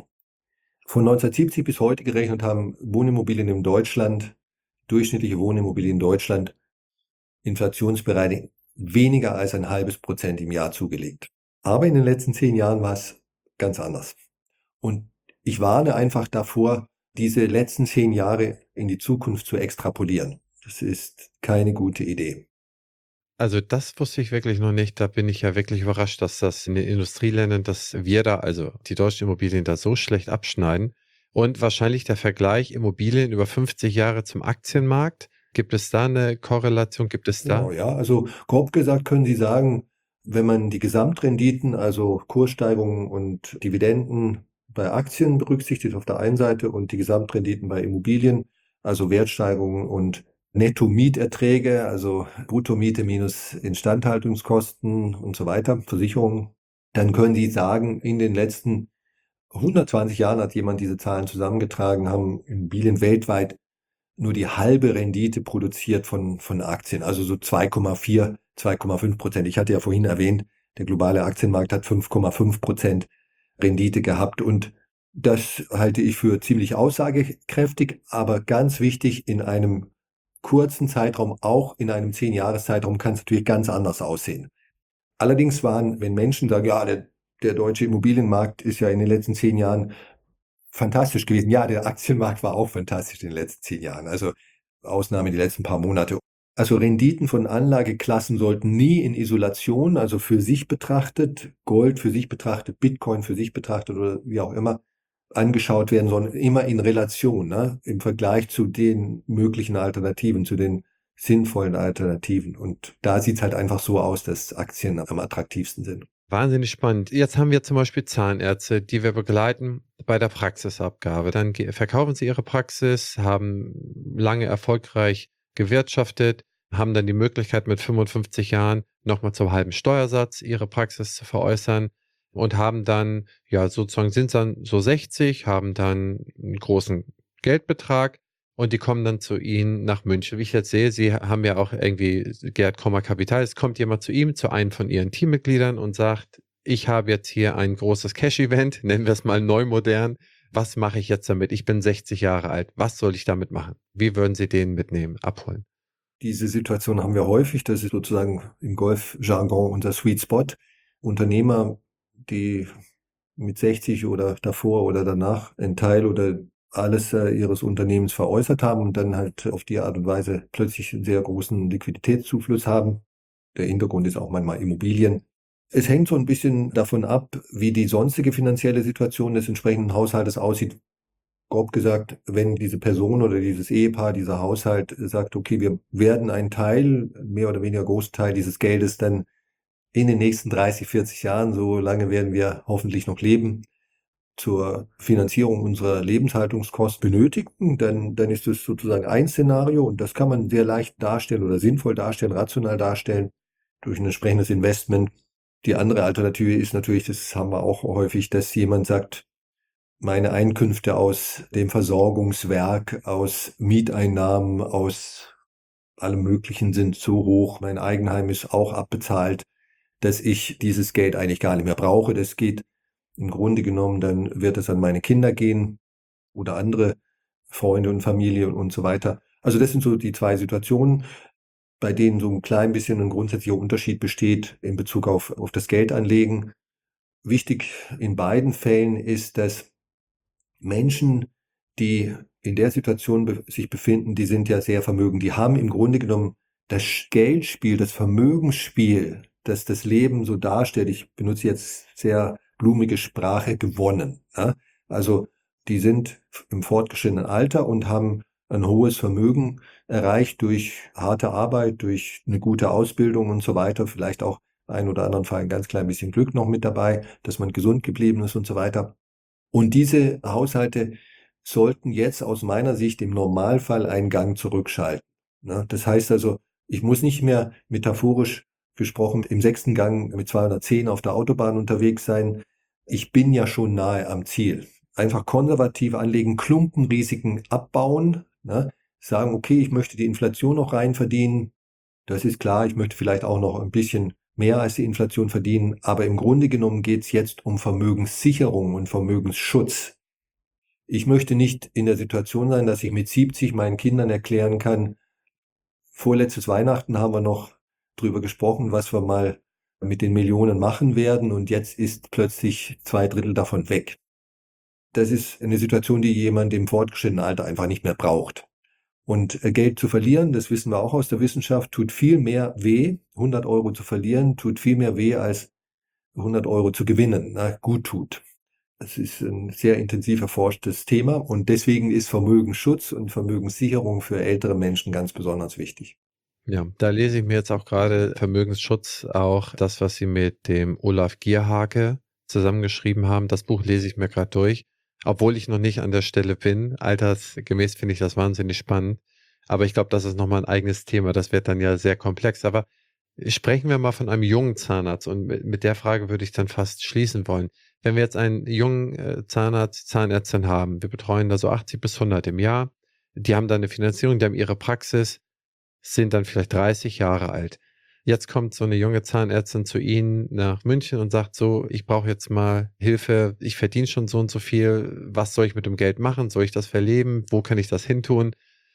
Von neunzehnhundertsiebzig bis heute gerechnet haben Wohnimmobilien in Deutschland, durchschnittliche Wohnimmobilien in Deutschland, inflationsbereinigt weniger als ein halbes Prozent im Jahr zugelegt. Aber in den letzten zehn Jahren war es ganz anders. Und ich warne einfach davor, diese letzten zehn Jahre in die Zukunft zu extrapolieren. Das ist keine gute Idee. Also das wusste ich wirklich noch nicht. Da bin ich ja wirklich überrascht, dass das in den Industrieländern, dass wir da, also die deutschen Immobilien da so schlecht abschneiden. Und wahrscheinlich der Vergleich Immobilien über fünfzig Jahre zum Aktienmarkt. Gibt es da eine Korrelation? Gibt es da? Genau, ja. Also grob gesagt können Sie sagen, wenn man die Gesamtrenditen, also Kurssteigerungen und Dividenden bei Aktien berücksichtigt auf der einen Seite und die Gesamtrenditen bei Immobilien, also Wertsteigerungen und Netto-Mieterträge, also Bruttomiete minus Instandhaltungskosten und so weiter, Versicherungen, dann können Sie sagen, in den letzten hundertzwanzig Jahren hat jemand diese Zahlen zusammengetragen, haben Immobilien weltweit nur die halbe Rendite produziert von, von Aktien, also so zwei Komma vier, zwei Komma fünf Prozent. Ich hatte ja vorhin erwähnt, der globale Aktienmarkt hat fünf Komma fünf Prozent Rendite gehabt und das halte ich für ziemlich aussagekräftig, aber ganz wichtig, in einem kurzen Zeitraum, auch in einem zehn-Jahres-Zeitraum, kann es natürlich ganz anders aussehen. Allerdings waren, wenn Menschen sagen, ja, der, der deutsche Immobilienmarkt ist ja in den letzten zehn Jahren fantastisch gewesen. Ja, der Aktienmarkt war auch fantastisch in den letzten zehn Jahren. Also Ausnahme die letzten paar Monate. Also Renditen von Anlageklassen sollten nie in Isolation, also für sich betrachtet, Gold für sich betrachtet, Bitcoin für sich betrachtet oder wie auch immer, angeschaut werden, sondern immer in Relation, ne? Im Vergleich zu den möglichen Alternativen, zu den sinnvollen Alternativen. Und da sieht es halt einfach so aus, dass Aktien am attraktivsten sind. Wahnsinnig spannend. Jetzt haben wir zum Beispiel Zahnärzte, die wir begleiten bei der Praxisabgabe. Dann ge- verkaufen sie ihre Praxis, haben lange erfolgreich gewirtschaftet, haben dann die Möglichkeit mit fünfundfünfzig Jahren nochmal zum halben Steuersatz ihre Praxis zu veräußern und haben dann, ja, sozusagen sind dann so sechzig, haben dann einen großen Geldbetrag und die kommen dann zu Ihnen nach München. Wie ich jetzt sehe, Sie haben ja auch irgendwie Gerd Kommer Kapital. Es kommt jemand zu ihm, zu einem von Ihren Teammitgliedern und sagt, ich habe jetzt hier ein großes Cash-Event, nennen wir es mal neu modern. Was mache ich jetzt damit? Ich bin sechzig Jahre alt. Was soll ich damit machen? Wie würden Sie den mitnehmen, abholen? Diese Situation haben wir häufig. Das ist sozusagen im Golfjargon unser Sweet Spot. Unternehmer, die mit sechzig oder davor oder danach einen Teil oder alles äh, ihres Unternehmens veräußert haben und dann halt auf die Art und Weise plötzlich einen sehr großen Liquiditätszufluss haben. Der Hintergrund ist auch manchmal Immobilien. Es hängt so ein bisschen davon ab, wie die sonstige finanzielle Situation des entsprechenden Haushaltes aussieht. Grob gesagt, wenn diese Person oder dieses Ehepaar, dieser Haushalt sagt, okay, wir werden einen Teil, mehr oder weniger Großteil dieses Geldes dann in den nächsten dreißig, vierzig Jahren, so lange werden wir hoffentlich noch leben, zur Finanzierung unserer Lebenshaltungskosten benötigen, dann, dann ist das sozusagen ein Szenario und das kann man sehr leicht darstellen oder sinnvoll darstellen, rational darstellen durch ein entsprechendes Investment. Die andere Alternative ist natürlich, das haben wir auch häufig, dass jemand sagt, meine Einkünfte aus dem Versorgungswerk, aus Mieteinnahmen, aus allem Möglichen sind so hoch, mein Eigenheim ist auch abbezahlt, dass ich dieses Geld eigentlich gar nicht mehr brauche. Das geht im Grunde genommen, dann wird es an meine Kinder gehen oder andere Freunde und Familie und, und so weiter. Also das sind so die zwei Situationen, bei denen so ein klein bisschen ein grundsätzlicher Unterschied besteht in Bezug auf, auf das Geldanlegen. Wichtig in beiden Fällen ist, dass Menschen, die in der Situation be sich befinden, die sind ja sehr vermögend. Die haben im Grunde genommen das Geldspiel, das Vermögensspiel, das das Leben so darstellt. Ich benutze jetzt sehr blumige Sprache, gewonnen. Ja? Also die sind im fortgeschrittenen Alter und haben ein hohes Vermögen erreicht durch harte Arbeit, durch eine gute Ausbildung und so weiter. Vielleicht auch ein oder anderen Fall ein ganz klein bisschen Glück noch mit dabei, dass man gesund geblieben ist und so weiter. Und diese Haushalte sollten jetzt aus meiner Sicht im Normalfall einen Gang zurückschalten. Ne? Das heißt also, ich muss nicht mehr metaphorisch gesprochen im sechsten Gang mit zweihundertzehn auf der Autobahn unterwegs sein. Ich bin ja schon nahe am Ziel. Einfach konservativ anlegen, Klumpenrisiken abbauen, ne? Sagen, okay, ich möchte die Inflation noch rein verdienen. Das ist klar, ich möchte vielleicht auch noch ein bisschen mehr als die Inflation verdienen, aber im Grunde genommen geht es jetzt um Vermögenssicherung und Vermögensschutz. Ich möchte nicht in der Situation sein, dass ich mit siebzig meinen Kindern erklären kann, vorletztes Weihnachten haben wir noch drüber gesprochen, was wir mal mit den Millionen machen werden und jetzt ist plötzlich zwei Drittel davon weg. Das ist eine Situation, die jemand im fortgeschrittenen Alter einfach nicht mehr braucht. Und Geld zu verlieren, das wissen wir auch aus der Wissenschaft, tut viel mehr weh. hundert Euro zu verlieren tut viel mehr weh, als hundert Euro zu gewinnen, na, gut tut. Das ist ein sehr intensiv erforschtes Thema und deswegen ist Vermögensschutz und Vermögenssicherung für ältere Menschen ganz besonders wichtig. Ja, da lese ich mir jetzt auch gerade Vermögensschutz, auch das, was Sie mit dem Olaf Gierhake zusammengeschrieben haben. Das Buch lese ich mir gerade durch, obwohl ich noch nicht an der Stelle bin. Altersgemäß finde ich das wahnsinnig spannend. Aber ich glaube, das ist nochmal ein eigenes Thema. Das wird dann ja sehr komplex. Aber sprechen wir mal von einem jungen Zahnarzt. Und mit, mit der Frage würde ich dann fast schließen wollen. Wenn wir jetzt einen jungen äh, Zahnarzt, Zahnärztin haben, wir betreuen da so achtzig bis hundert im Jahr. Die haben dann eine Finanzierung, die haben ihre Praxis, sind dann vielleicht dreißig Jahre alt. Jetzt kommt so eine junge Zahnärztin zu Ihnen nach München und sagt so, ich brauche jetzt mal Hilfe, ich verdiene schon so und so viel, was soll ich mit dem Geld machen, soll ich das verleben, wo kann ich das hintun?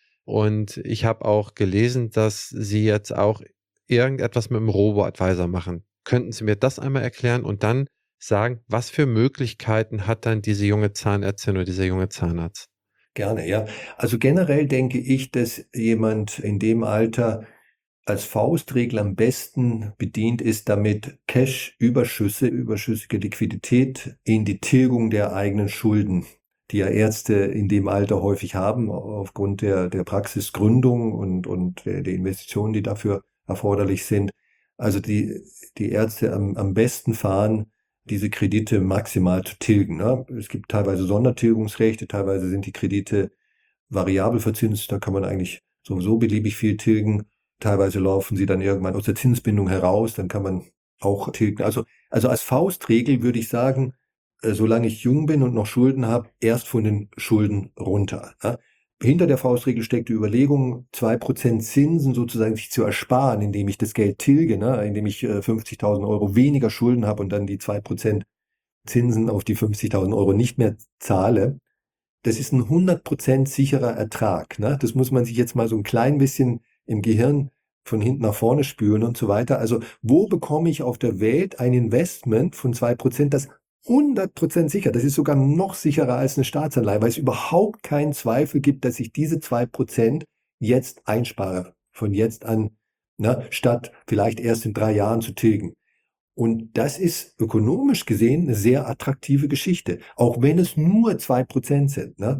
Und ich habe auch gelesen, dass Sie jetzt auch irgendetwas mit dem Robo-Advisor machen. Könnten Sie mir das einmal erklären und dann sagen, was für Möglichkeiten hat dann diese junge Zahnärztin oder dieser junge Zahnarzt? Gerne, ja. Also generell denke ich, dass jemand in dem Alter als Faustregel am besten bedient ist, damit Cash-Überschüsse, überschüssige Liquidität in die Tilgung der eigenen Schulden, die ja Ärzte in dem Alter häufig haben, aufgrund der, der Praxisgründung und, und der, der Investitionen, die dafür erforderlich sind. Also die, die Ärzte am, am besten fahren, diese Kredite maximal zu tilgen. Ne? Es gibt teilweise Sondertilgungsrechte, teilweise sind die Kredite variabel verzinst, da kann man eigentlich sowieso beliebig viel tilgen. Teilweise laufen sie dann irgendwann aus der Zinsbindung heraus, dann kann man auch tilgen. Also, also als Faustregel würde ich sagen, äh, solange ich jung bin und noch Schulden habe, erst von den Schulden runter. Ne? Hinter der Faustregel steckt die Überlegung, zwei Prozent Zinsen sozusagen sich zu ersparen, indem ich das Geld tilge, ne? Indem ich äh, fünfzigtausend Euro weniger Schulden habe und dann die zwei Prozent Zinsen auf die fünfzigtausend Euro nicht mehr zahle. Das ist ein hundert Prozent sicherer Ertrag. Ne? Das muss man sich jetzt mal so ein klein bisschen im Gehirn von hinten nach vorne spüren und so weiter. Also wo bekomme ich auf der Welt ein Investment von zwei Prozent, das hundert Prozent sicher, das ist sogar noch sicherer als eine Staatsanleihe, weil es überhaupt keinen Zweifel gibt, dass ich diese zwei Prozent jetzt einspare, von jetzt an, ne, statt vielleicht erst in drei Jahren zu tilgen. Und das ist ökonomisch gesehen eine sehr attraktive Geschichte, auch wenn es nur zwei Prozent sind. Ne?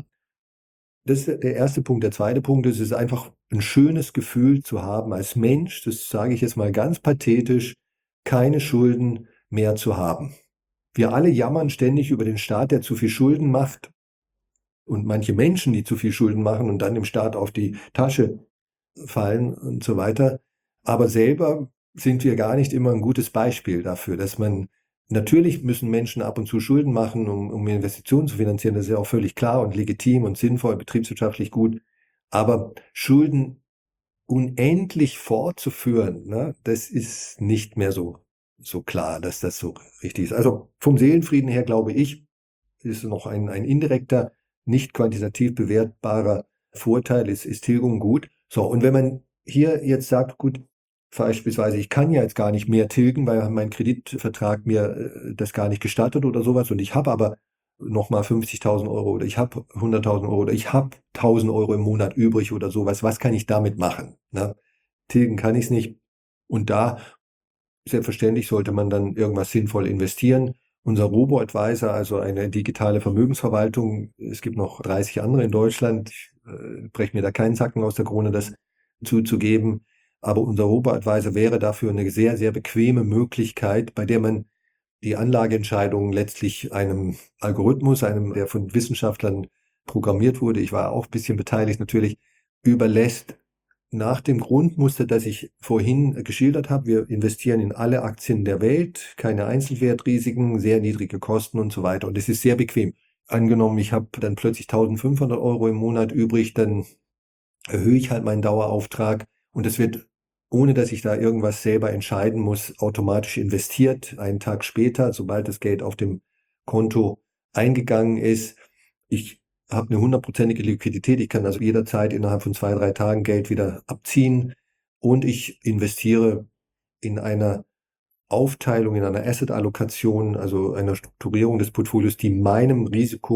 Das ist der erste Punkt. Der zweite Punkt ist, es ist einfach ein schönes Gefühl zu haben als Mensch, das sage ich jetzt mal ganz pathetisch, keine Schulden mehr zu haben. Wir alle jammern ständig über den Staat, der zu viel Schulden macht und manche Menschen, die zu viel Schulden machen und dann dem Staat auf die Tasche fallen und so weiter. Aber selber sind wir gar nicht immer ein gutes Beispiel dafür, dass man, natürlich müssen Menschen ab und zu Schulden machen, um, um Investitionen zu finanzieren. Das ist ja auch völlig klar und legitim und sinnvoll, betriebswirtschaftlich gut. Aber Schulden unendlich fortzuführen, ne, das ist nicht mehr so, so klar, dass das so richtig ist. Also vom Seelenfrieden her, glaube ich, ist noch ein, ein indirekter nicht quantitativ bewertbarer Vorteil ist, ist Tilgung gut. So, und wenn man hier jetzt sagt, gut, beispielsweise, ich kann ja jetzt gar nicht mehr tilgen, weil mein Kreditvertrag mir äh, das gar nicht gestattet oder sowas und ich habe aber nochmal fünfzigtausend Euro oder ich habe hunderttausend Euro oder ich habe tausend Euro im Monat übrig oder sowas, was kann ich damit machen? Ne? Tilgen kann ich es nicht. Und da, selbstverständlich, sollte man dann irgendwas sinnvoll investieren. Unser Robo-Advisor, also eine digitale Vermögensverwaltung, es gibt noch dreißig andere in Deutschland, ich äh, breche mir da keinen Zacken aus der Krone, das zuzugeben. Aber unser Robo-Advisor wäre dafür eine sehr, sehr bequeme Möglichkeit, bei der man die Anlageentscheidungen letztlich einem Algorithmus, einem, der von Wissenschaftlern programmiert wurde, ich war auch ein bisschen beteiligt natürlich, überlässt nach dem Grundmuster, das ich vorhin geschildert habe. Wir investieren in alle Aktien der Welt, keine Einzelwertrisiken, sehr niedrige Kosten und so weiter. Und es ist sehr bequem. Angenommen, ich habe dann plötzlich eintausendfünfhundert Euro im Monat übrig, dann erhöhe ich halt meinen Dauerauftrag und es wird, ohne dass ich da irgendwas selber entscheiden muss, automatisch investiert. Einen Tag später, sobald das Geld auf dem Konto eingegangen ist. Ich habe eine hundertprozentige Liquidität. Ich kann also jederzeit innerhalb von zwei, drei Tagen Geld wieder abziehen und ich investiere in einer Aufteilung, in einer Asset-Allokation, also einer Strukturierung des Portfolios, die meinem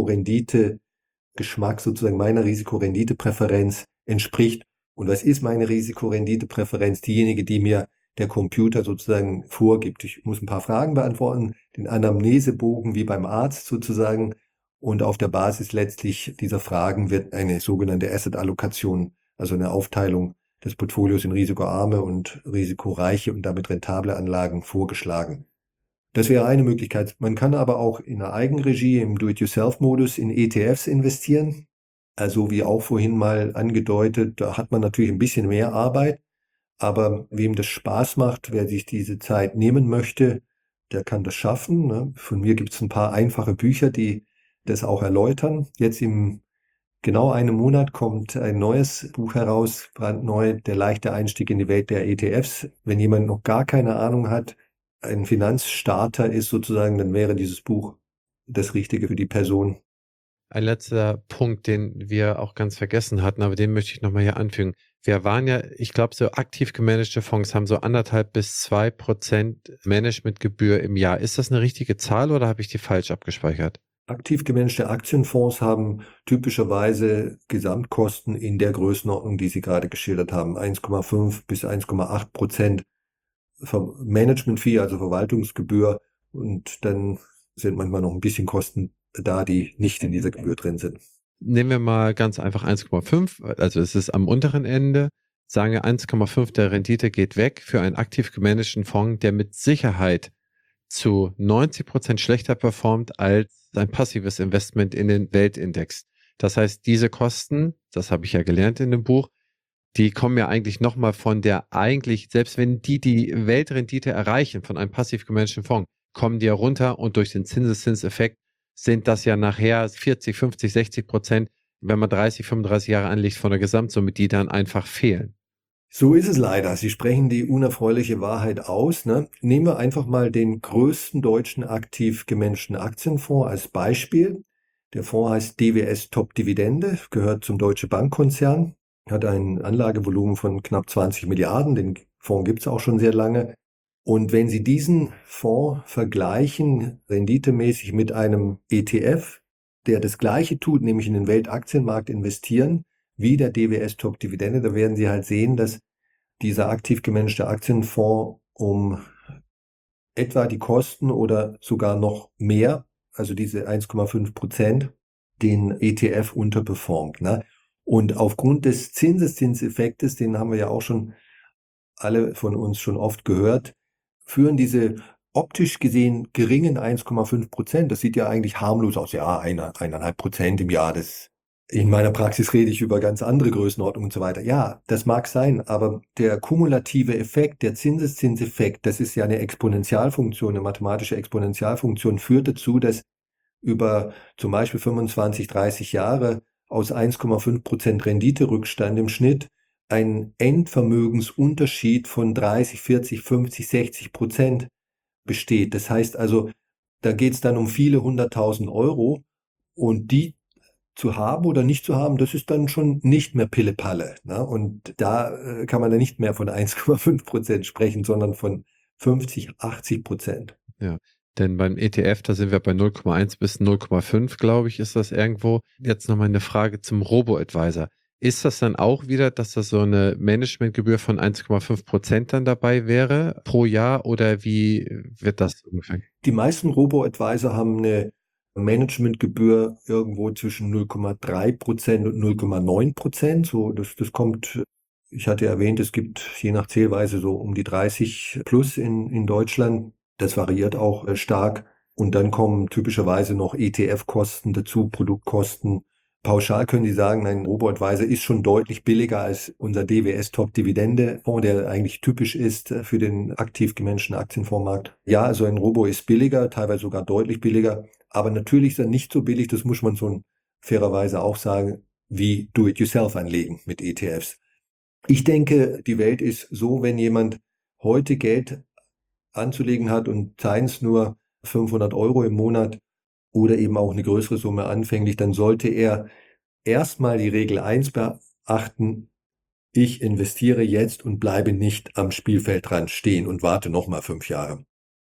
Risikorendite-Geschmack, sozusagen meiner Risikorendite-Präferenz entspricht. Und was ist meine Risikorendite-Präferenz? Diejenige, die mir der Computer sozusagen vorgibt. Ich muss ein paar Fragen beantworten, den Anamnesebogen wie beim Arzt sozusagen. Und auf der Basis letztlich dieser Fragen wird eine sogenannte Asset-Allokation, also eine Aufteilung des Portfolios in risikoarme und risikoreiche und damit rentable Anlagen vorgeschlagen. Das wäre eine Möglichkeit. Man kann aber auch in der Eigenregie, im Do-it-yourself-Modus in E T Fs investieren. Also wie auch vorhin mal angedeutet, da hat man natürlich ein bisschen mehr Arbeit, aber wem das Spaß macht, wer sich diese Zeit nehmen möchte, der kann das schaffen. Ne? Von mir gibt es ein paar einfache Bücher, die das auch erläutern. Jetzt im genau einem Monat kommt ein neues Buch heraus, brandneu, der leichte Einstieg in die Welt der E T Fs. Wenn jemand noch gar keine Ahnung hat, ein Finanzstarter ist sozusagen, dann wäre dieses Buch das Richtige für die Person. Ein letzter Punkt, den wir auch ganz vergessen hatten, aber den möchte ich nochmal hier anfügen. Wir waren ja, ich glaube, so aktiv gemanagte Fonds haben so anderthalb bis zwei Prozent Managementgebühr im Jahr. Ist das eine richtige Zahl oder habe ich die falsch abgespeichert? Aktiv gemanagte Aktienfonds haben typischerweise Gesamtkosten in der Größenordnung, die Sie gerade geschildert haben, eins Komma fünf bis eins Komma acht Prozent Management-Fee, also Verwaltungsgebühr, und dann sind manchmal noch ein bisschen Kosten da, die nicht in dieser Gebühr drin sind. Nehmen wir mal ganz einfach eins Komma fünf, also es ist am unteren Ende, sagen wir eins Komma fünf der Rendite geht weg für einen aktiv gemanagten Fonds, der mit Sicherheit zu neunzig Prozent schlechter performt als ein passives Investment in den Weltindex. Das heißt, diese Kosten, das habe ich ja gelernt in dem Buch, die kommen ja eigentlich nochmal von der eigentlich, selbst wenn die die Weltrendite erreichen von einem passiv gemanagten Fonds, kommen die ja runter und durch den Zinseszinseffekt sind das ja nachher vierzig, fünfzig, sechzig Prozent, wenn man dreißig, fünfunddreißig Jahre anlegt von der Gesamtsumme, die dann einfach fehlen. So ist es leider. Sie sprechen die unerfreuliche Wahrheit aus. Ne? Nehmen wir einfach mal den größten deutschen aktiv gemanagten Aktienfonds als Beispiel. Der Fonds heißt D W S Top Dividende, gehört zum Deutsche Bankkonzern, hat ein Anlagevolumen von knapp zwanzig Milliarden. Den Fonds gibt es auch schon sehr lange. Und wenn Sie diesen Fonds vergleichen, renditemäßig mit einem E T F, der das Gleiche tut, nämlich in den Weltaktienmarkt investieren, wie der D W S Top Dividende, da werden Sie halt sehen, dass dieser aktiv gemanagte Aktienfonds um etwa die Kosten oder sogar noch mehr, also diese eins Komma fünf Prozent, den E T F unterperformt. Ne? Und aufgrund des Zinseszinseffektes, den haben wir ja auch schon alle von uns schon oft gehört, führen diese optisch gesehen geringen eins Komma fünf Prozent, das sieht ja eigentlich harmlos aus, ja, eine, eineinhalb Prozent im Jahr, das in meiner Praxis rede ich über ganz andere Größenordnungen und so weiter. Ja, das mag sein, aber der kumulative Effekt, der Zinseszinseffekt, das ist ja eine Exponentialfunktion, eine mathematische Exponentialfunktion, führt dazu, dass über zum Beispiel fünfundzwanzig, dreißig Jahre aus eins Komma fünf Prozent Renditerückstand im Schnitt ein Endvermögensunterschied von dreißig, vierzig, fünfzig, sechzig Prozent besteht. Das heißt also, da geht es dann um viele hunderttausend Euro und die zu haben oder nicht zu haben, das ist dann schon nicht mehr Pille-Palle. Ne? Und da äh, kann man dann nicht mehr von eins Komma fünf Prozent sprechen, sondern von fünfzig, achtzig Prozent. Ja, denn beim E T F, da sind wir bei null Komma eins bis null Komma fünf, glaube ich, ist das irgendwo. Jetzt nochmal eine Frage zum Robo-Advisor. Ist das dann auch wieder, dass da so eine Managementgebühr von eins Komma fünf Prozent dann dabei wäre pro Jahr oder wie wird das ungefähr? Die meisten Robo-Advisor haben eine Managementgebühr irgendwo zwischen null Komma drei Prozent und null Komma neun Prozent. So, das, das kommt, ich hatte erwähnt, es gibt je nach Zählweise so um die dreißig plus in, in Deutschland. Das variiert auch äh, stark. Und dann kommen typischerweise noch E T F-Kosten dazu, Produktkosten. Pauschal können Sie sagen, ein Robo-Advisor ist schon deutlich billiger als unser D W S-Top-Dividende-Fonds, der eigentlich typisch ist für den aktiv gemanagten Aktienfondsmarkt. Ja, also ein Robo ist billiger, teilweise sogar deutlich billiger, aber natürlich ist er nicht so billig, das muss man so fairerweise auch sagen, wie Do-it-yourself-Anlegen mit E T Fs. Ich denke, die Welt ist so, wenn jemand heute Geld anzulegen hat und seien es nur fünfhundert Euro im Monat, oder eben auch eine größere Summe anfänglich, dann sollte er erstmal die Regel eins beachten, ich investiere jetzt und bleibe nicht am Spielfeldrand stehen und warte nochmal fünf Jahre.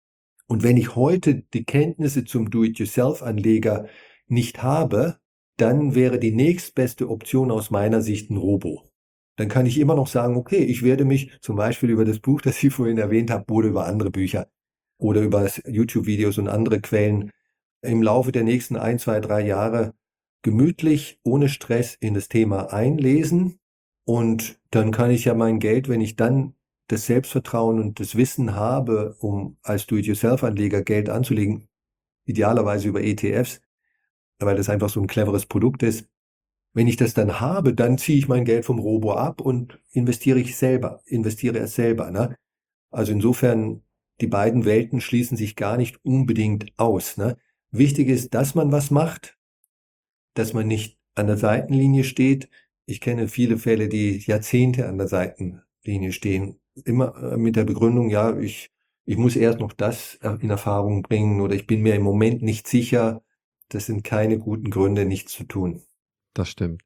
Und wenn ich heute die Kenntnisse zum Do-it-yourself-Anleger nicht habe, dann wäre die nächstbeste Option aus meiner Sicht ein Robo. Dann kann ich immer noch sagen, okay, ich werde mich zum Beispiel über das Buch, das ich vorhin erwähnt habe, oder über andere Bücher oder über YouTube-Videos und andere Quellen im Laufe der nächsten ein, zwei, drei Jahre gemütlich, ohne Stress in das Thema einlesen. Und dann kann ich ja mein Geld, wenn ich dann das Selbstvertrauen und das Wissen habe, um als Do-it-yourself-Anleger Geld anzulegen, idealerweise über E T Fs, weil das einfach so ein cleveres Produkt ist. Wenn ich das dann habe, dann ziehe ich mein Geld vom Robo ab und investiere ich selber, investiere es selber. Ne? Also insofern, die beiden Welten schließen sich gar nicht unbedingt aus. Ne? Wichtig ist, dass man was macht, dass man nicht an der Seitenlinie steht. Ich kenne viele Fälle, die Jahrzehnte an der Seitenlinie stehen. Immer mit der Begründung, ja, ich, ich muss erst noch das in Erfahrung bringen oder ich bin mir im Moment nicht sicher. Das sind keine guten Gründe, nichts zu tun. Das stimmt.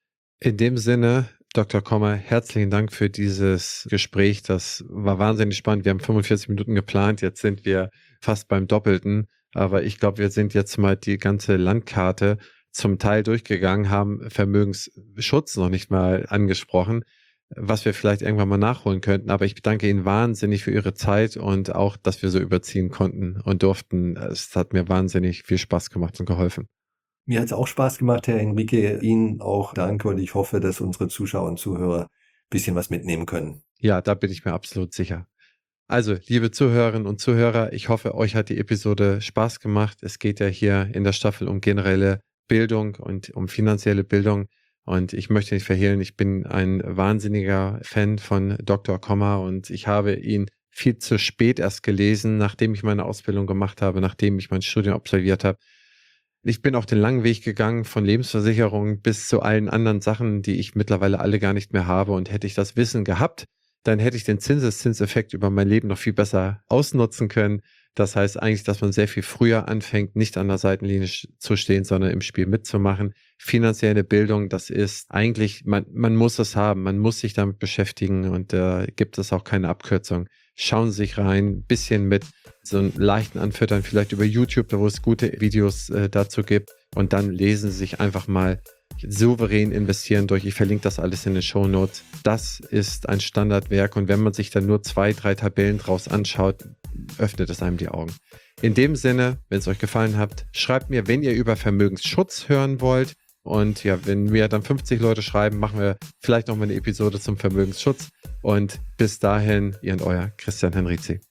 In dem Sinne, Doktor Kommer, herzlichen Dank für dieses Gespräch. Das war wahnsinnig spannend. Wir haben fünfundvierzig Minuten geplant. Jetzt sind wir fast beim Doppelten. Aber ich glaube, wir sind jetzt mal die ganze Landkarte zum Teil durchgegangen, haben Vermögensschutz noch nicht mal angesprochen, was wir vielleicht irgendwann mal nachholen könnten. Aber ich bedanke Ihnen wahnsinnig für Ihre Zeit und auch, dass wir so überziehen konnten und durften. Es hat mir wahnsinnig viel Spaß gemacht und geholfen. Mir hat es auch Spaß gemacht, Herr Enrique. Ihnen auch danke und ich hoffe, dass unsere Zuschauer und Zuhörer ein bisschen was mitnehmen können. Ja, da bin ich mir absolut sicher. Also, liebe Zuhörerinnen und Zuhörer, ich hoffe, euch hat die Episode Spaß gemacht. Es geht ja hier in der Staffel um generelle Bildung und um finanzielle Bildung. Und ich möchte nicht verhehlen, ich bin ein wahnsinniger Fan von Doktor Kommer und ich habe ihn viel zu spät erst gelesen, nachdem ich meine Ausbildung gemacht habe, nachdem ich mein Studium absolviert habe. Ich bin auch den langen Weg gegangen von Lebensversicherung bis zu allen anderen Sachen, die ich mittlerweile alle gar nicht mehr habe. Und hätte ich das Wissen gehabt, dann hätte ich den Zinseszinseffekt über mein Leben noch viel besser ausnutzen können. Das heißt eigentlich, dass man sehr viel früher anfängt, nicht an der Seitenlinie zu stehen, sondern im Spiel mitzumachen. Finanzielle Bildung, das ist eigentlich, man, man muss es haben, man muss sich damit beschäftigen und da äh, gibt es auch keine Abkürzung. Schauen Sie sich rein, ein bisschen mit so einem leichten Anfüttern, vielleicht über YouTube, wo es gute Videos äh, dazu gibt und dann lesen Sie sich einfach mal souverän investieren durch. Ich verlinke das alles in den Shownotes. Das ist ein Standardwerk und wenn man sich dann nur zwei, drei Tabellen draus anschaut, öffnet es einem die Augen. In dem Sinne, wenn es euch gefallen hat, schreibt mir, wenn ihr über Vermögensschutz hören wollt. Und ja, wenn wir dann fünfzig Leute schreiben, machen wir vielleicht nochmal eine Episode zum Vermögensschutz. Und bis dahin, ihr und euer Christian Henrizi.